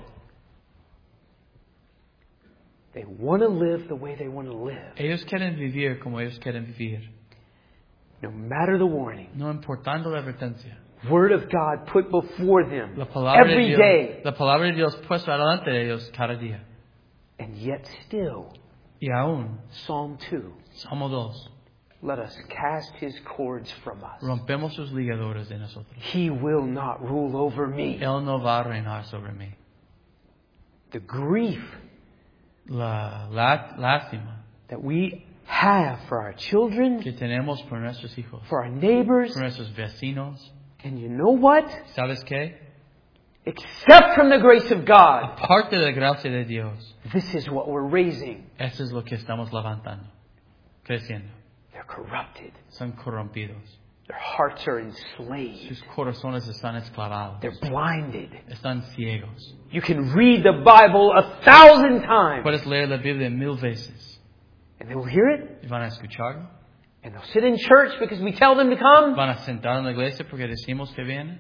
Speaker 1: They want to live the way they want to live.
Speaker 2: Ellos quieren vivir como ellos quieren vivir.
Speaker 1: No matter the warning.
Speaker 2: No importando la advertencia.
Speaker 1: Word of God put before them
Speaker 2: La palabra de
Speaker 1: every
Speaker 2: Dios,
Speaker 1: day.
Speaker 2: la palabra de Dios puesta delante de ellos cada día.
Speaker 1: And yet still,
Speaker 2: Y aún,
Speaker 1: Psalm 2,
Speaker 2: Salmo 2,
Speaker 1: let us cast his cords from us.
Speaker 2: rompemos sus ligadores de nosotros.
Speaker 1: He will not rule over me.
Speaker 2: Él no va a reinar sobre mí.
Speaker 1: The grief
Speaker 2: La lástima
Speaker 1: that we have for our children,
Speaker 2: que tenemos por nuestros hijos,
Speaker 1: for our neighbors,
Speaker 2: por nuestros vecinos.
Speaker 1: and you know what?
Speaker 2: ¿Sabes qué?
Speaker 1: Except from the grace of God,
Speaker 2: Aparte de la gracia de Dios,
Speaker 1: this is what we're raising.
Speaker 2: eso es lo que estamos levantando, creciendo.
Speaker 1: They're corrupted.
Speaker 2: Son corrompidos.
Speaker 1: Their hearts are enslaved.
Speaker 2: Sus corazones están esclavados.
Speaker 1: They're blinded.
Speaker 2: Están ciegos.
Speaker 1: You can read the Bible 1,000 times,
Speaker 2: Puedes leer la Biblia 1000 veces
Speaker 1: and they will hear it,
Speaker 2: y van a escucharlo.
Speaker 1: and they'll sit in church because we tell them to come.
Speaker 2: Van a sentar en la iglesia porque decimos que vienen,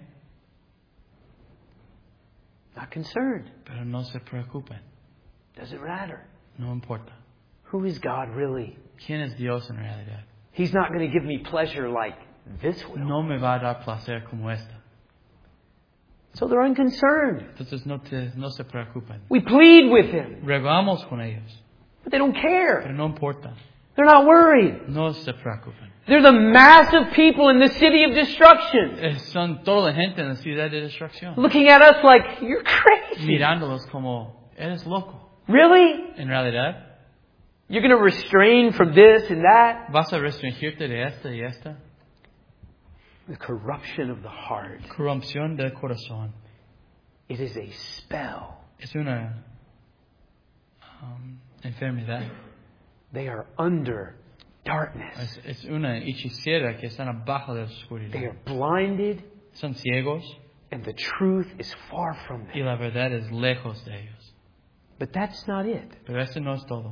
Speaker 1: Not concerned.
Speaker 2: pero no se preocupen.
Speaker 1: Doesn't matter.
Speaker 2: No importa.
Speaker 1: Who is God really?
Speaker 2: ¿Quién es Dios en realidad?
Speaker 1: He's not going to give me pleasure like this will.
Speaker 2: No me va a dar placer como esta.
Speaker 1: So they're unconcerned.
Speaker 2: Entonces no se preocupen.
Speaker 1: We plead with Him,
Speaker 2: Regamos con ellos,
Speaker 1: but they don't
Speaker 2: pero
Speaker 1: care.
Speaker 2: no importa.
Speaker 1: They're not worried.
Speaker 2: No se preocupen.
Speaker 1: They're the mass of people in the city of destruction,
Speaker 2: Son toda la gente en la ciudad de destrucción.
Speaker 1: looking at us like, you're crazy.
Speaker 2: Mirándolos como, eres loco.
Speaker 1: Really?
Speaker 2: En realidad,
Speaker 1: You're going to restrain from this and that?
Speaker 2: ¿vas a restringirte de esta y esta?
Speaker 1: The corruption of the heart.
Speaker 2: Corrupción del corazón.
Speaker 1: It is a spell.
Speaker 2: Es una enfermedad.
Speaker 1: They are under darkness.
Speaker 2: Es una hechicera que están abajo de la
Speaker 1: They
Speaker 2: oscuridad.
Speaker 1: are blinded,
Speaker 2: Son ciegos
Speaker 1: and the truth is far from
Speaker 2: y
Speaker 1: them.
Speaker 2: la verdad es lejos de ellos.
Speaker 1: But that's not it.
Speaker 2: Pero eso no es todo.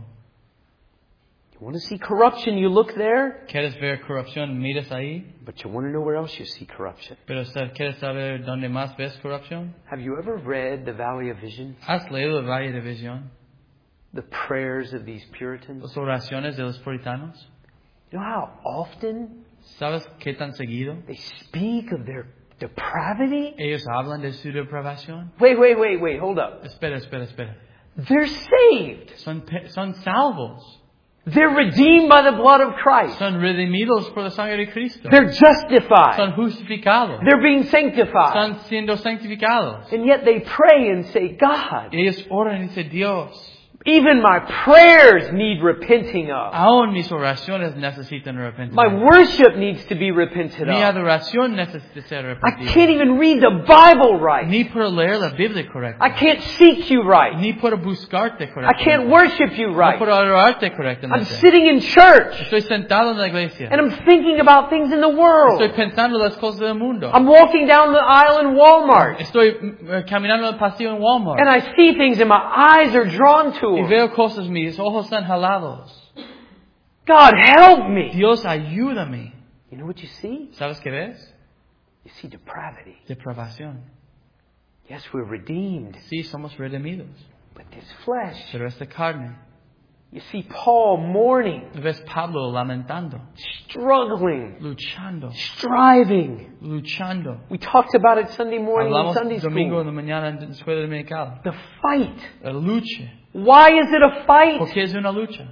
Speaker 1: You want to see corruption, you look there.
Speaker 2: ¿Quieres ver corrupción? Miras ahí.
Speaker 1: But you want to know where else you see corruption.
Speaker 2: Pero ¿quieres saber dónde más ves corrupción?
Speaker 1: Have you ever read the Valley of Vision?
Speaker 2: ¿Has leído el Valle de Visión?
Speaker 1: The prayers of these Puritans?
Speaker 2: Las oraciones de los puritanos.
Speaker 1: You know how often
Speaker 2: ¿Sabes qué tan seguido
Speaker 1: they speak of their depravity?
Speaker 2: ellos hablan de su depravación?
Speaker 1: Wait, hold up.
Speaker 2: Espera.
Speaker 1: They're saved.
Speaker 2: Son salvos.
Speaker 1: They're redeemed by the blood of Christ.
Speaker 2: Son redimidos por la sangre de Cristo.
Speaker 1: They're justified.
Speaker 2: Son justificados.
Speaker 1: They're being sanctified.
Speaker 2: Son siendo santificados.
Speaker 1: And yet they pray and say, God,
Speaker 2: Ellos oran y dicen, Dios,
Speaker 1: even my prayers need repenting of.
Speaker 2: aún mis oraciones necesitan
Speaker 1: My
Speaker 2: arrepentimiento.
Speaker 1: worship needs to be repented
Speaker 2: Mi
Speaker 1: of.
Speaker 2: adoración necesita ser
Speaker 1: I
Speaker 2: arrepentida.
Speaker 1: can't even read the Bible right.
Speaker 2: Ni puedo leer la Biblia
Speaker 1: I
Speaker 2: correcta.
Speaker 1: can't seek you right.
Speaker 2: Ni puedo buscarte
Speaker 1: I
Speaker 2: correctamente.
Speaker 1: can't worship you
Speaker 2: No
Speaker 1: right.
Speaker 2: puedo adorarte
Speaker 1: I'm
Speaker 2: correctamente.
Speaker 1: sitting in church
Speaker 2: Estoy sentado en la iglesia.
Speaker 1: and I'm thinking about things in the
Speaker 2: Estoy
Speaker 1: world.
Speaker 2: pensando las cosas del mundo.
Speaker 1: I'm walking down the aisle in Walmart
Speaker 2: Estoy caminando el pasillo en Walmart.
Speaker 1: and I see things and my eyes are drawn to
Speaker 2: Y
Speaker 1: them.
Speaker 2: veo cosas, mis ojos están jalados.
Speaker 1: God, help me.
Speaker 2: Dios, ayúdame.
Speaker 1: You know what you see?
Speaker 2: ¿Sabes qué ves?
Speaker 1: You see depravity.
Speaker 2: Depravación.
Speaker 1: Yes, we're redeemed,
Speaker 2: Sí, somos redimidos.
Speaker 1: but this flesh.
Speaker 2: Pero esta carne.
Speaker 1: You see Paul mourning,
Speaker 2: Ves Pablo lamentando,
Speaker 1: struggling,
Speaker 2: luchando,
Speaker 1: striving.
Speaker 2: luchando.
Speaker 1: We talked about it Sunday morning in
Speaker 2: Hablamos
Speaker 1: Sunday
Speaker 2: domingo
Speaker 1: school.
Speaker 2: en la mañana en la escuela dominical.
Speaker 1: The fight.
Speaker 2: La lucha.
Speaker 1: Why is it a fight?
Speaker 2: ¿Por qué es una lucha?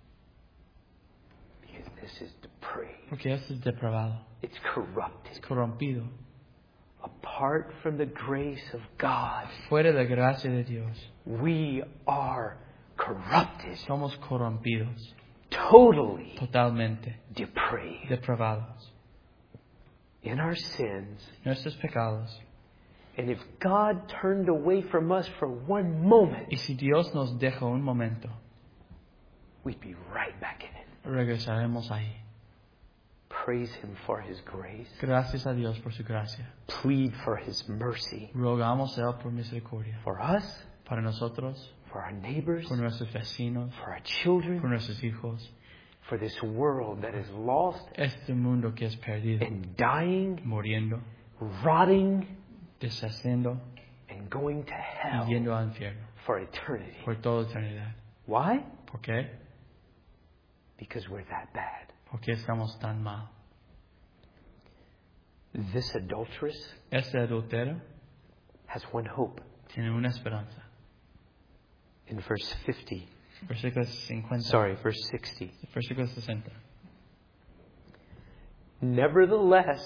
Speaker 1: Because this is depraved.
Speaker 2: Porque esto es depravado.
Speaker 1: It's corrupted.
Speaker 2: Es corrompido.
Speaker 1: Apart from the grace of God,
Speaker 2: Fuera de la gracia de Dios.
Speaker 1: we are corrupted.
Speaker 2: Somos corrompidos.
Speaker 1: Totally
Speaker 2: Totalmente.
Speaker 1: depraved.
Speaker 2: Depravados.
Speaker 1: In our sins.
Speaker 2: Nuestros pecados.
Speaker 1: And if God turned away from us for one moment,
Speaker 2: Y si Dios nos deja un momento,
Speaker 1: we'd be right back in it.
Speaker 2: regresaremos ahí.
Speaker 1: Praise Him for His grace.
Speaker 2: Gracias a Dios por su gracia.
Speaker 1: Plead for His mercy.
Speaker 2: Rogamos a Él por misericordia.
Speaker 1: For us,
Speaker 2: Para nosotros,
Speaker 1: for our neighbors,
Speaker 2: por nuestros vecinos,
Speaker 1: for our
Speaker 2: por
Speaker 1: children,
Speaker 2: nuestros hijos,
Speaker 1: for this world that is lost
Speaker 2: este mundo que es perdido,
Speaker 1: and dying,
Speaker 2: muriendo,
Speaker 1: rotting,
Speaker 2: deshaciendo
Speaker 1: and going to
Speaker 2: y
Speaker 1: hell
Speaker 2: yendo al infierno
Speaker 1: for eternity.
Speaker 2: por toda eternidad.
Speaker 1: Why?
Speaker 2: ¿Por qué?
Speaker 1: Because we're that bad.
Speaker 2: Porque estamos tan mal.
Speaker 1: This adulteress
Speaker 2: Este adultero
Speaker 1: has one hope.
Speaker 2: tiene una esperanza.
Speaker 1: In verse 50.
Speaker 2: Versículo 50.
Speaker 1: Sorry, verse 60.
Speaker 2: Versículo 60.
Speaker 1: Nevertheless,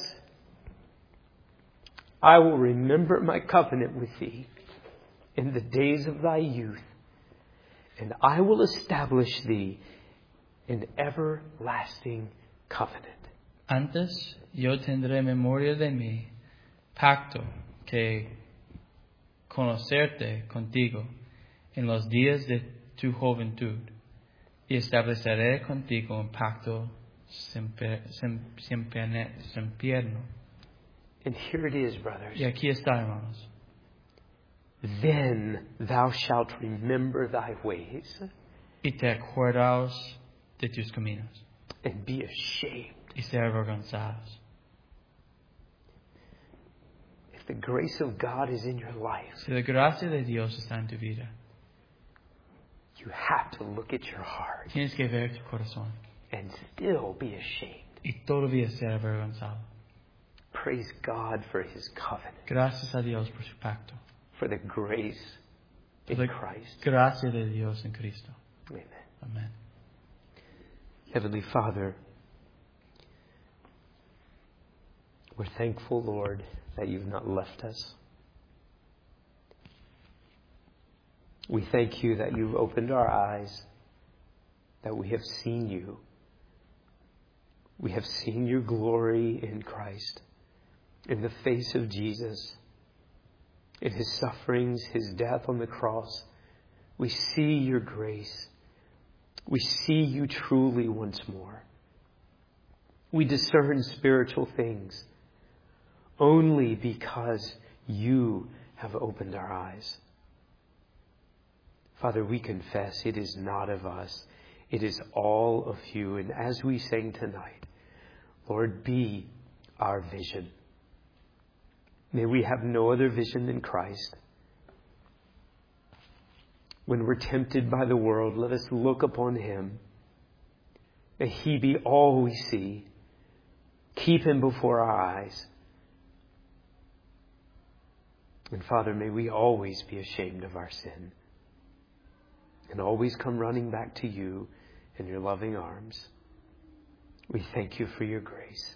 Speaker 1: I will remember my covenant with thee in the days of thy youth, and I will establish thee an everlasting covenant.
Speaker 2: Antes yo tendré memoria de mi pacto que conocerte contigo en los días de tu juventud y estableceré contigo un pacto sempierno.
Speaker 1: And here it is, brothers.
Speaker 2: Y aquí está, hermanos.
Speaker 1: Then thou shalt remember thy ways
Speaker 2: Y te acuerdas de tus caminos
Speaker 1: and be ashamed.
Speaker 2: y ser avergonzados.
Speaker 1: If the grace of God is in your life,
Speaker 2: Si la gracia de Dios está en tu vida,
Speaker 1: you have to look at your heart
Speaker 2: tienes que ver tu corazón
Speaker 1: and still be ashamed.
Speaker 2: y todavía ser avergonzado.
Speaker 1: Praise God for His covenant,
Speaker 2: Gracias a Dios por su pacto.
Speaker 1: for the grace in
Speaker 2: La
Speaker 1: Christ.
Speaker 2: gracia de Dios en Cristo.
Speaker 1: Amen.
Speaker 2: Amén.
Speaker 1: Heavenly Father, we're thankful, Lord, that you've not left us. We thank you that you've opened our eyes, that we have seen you. We have seen your glory in Christ, in the face of Jesus, in His sufferings, His death on the cross. We see your grace. We see you truly once more. We discern spiritual things only because you have opened our eyes. Father, we confess it is not of us. It is all of you. And as we sang tonight, Lord, be our vision. May we have no other vision than Christ. When we're tempted by the world, let us look upon Him. May He be all we see. Keep Him before our eyes. And Father, may we always be ashamed of our sin and always come running back to you in your loving arms. We thank you for your grace.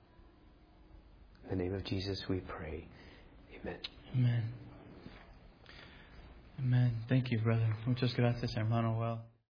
Speaker 1: In the name of Jesus we pray. Amen.
Speaker 2: Amen. Amen. Thank you, brother. Muchas gracias, hermano. Well.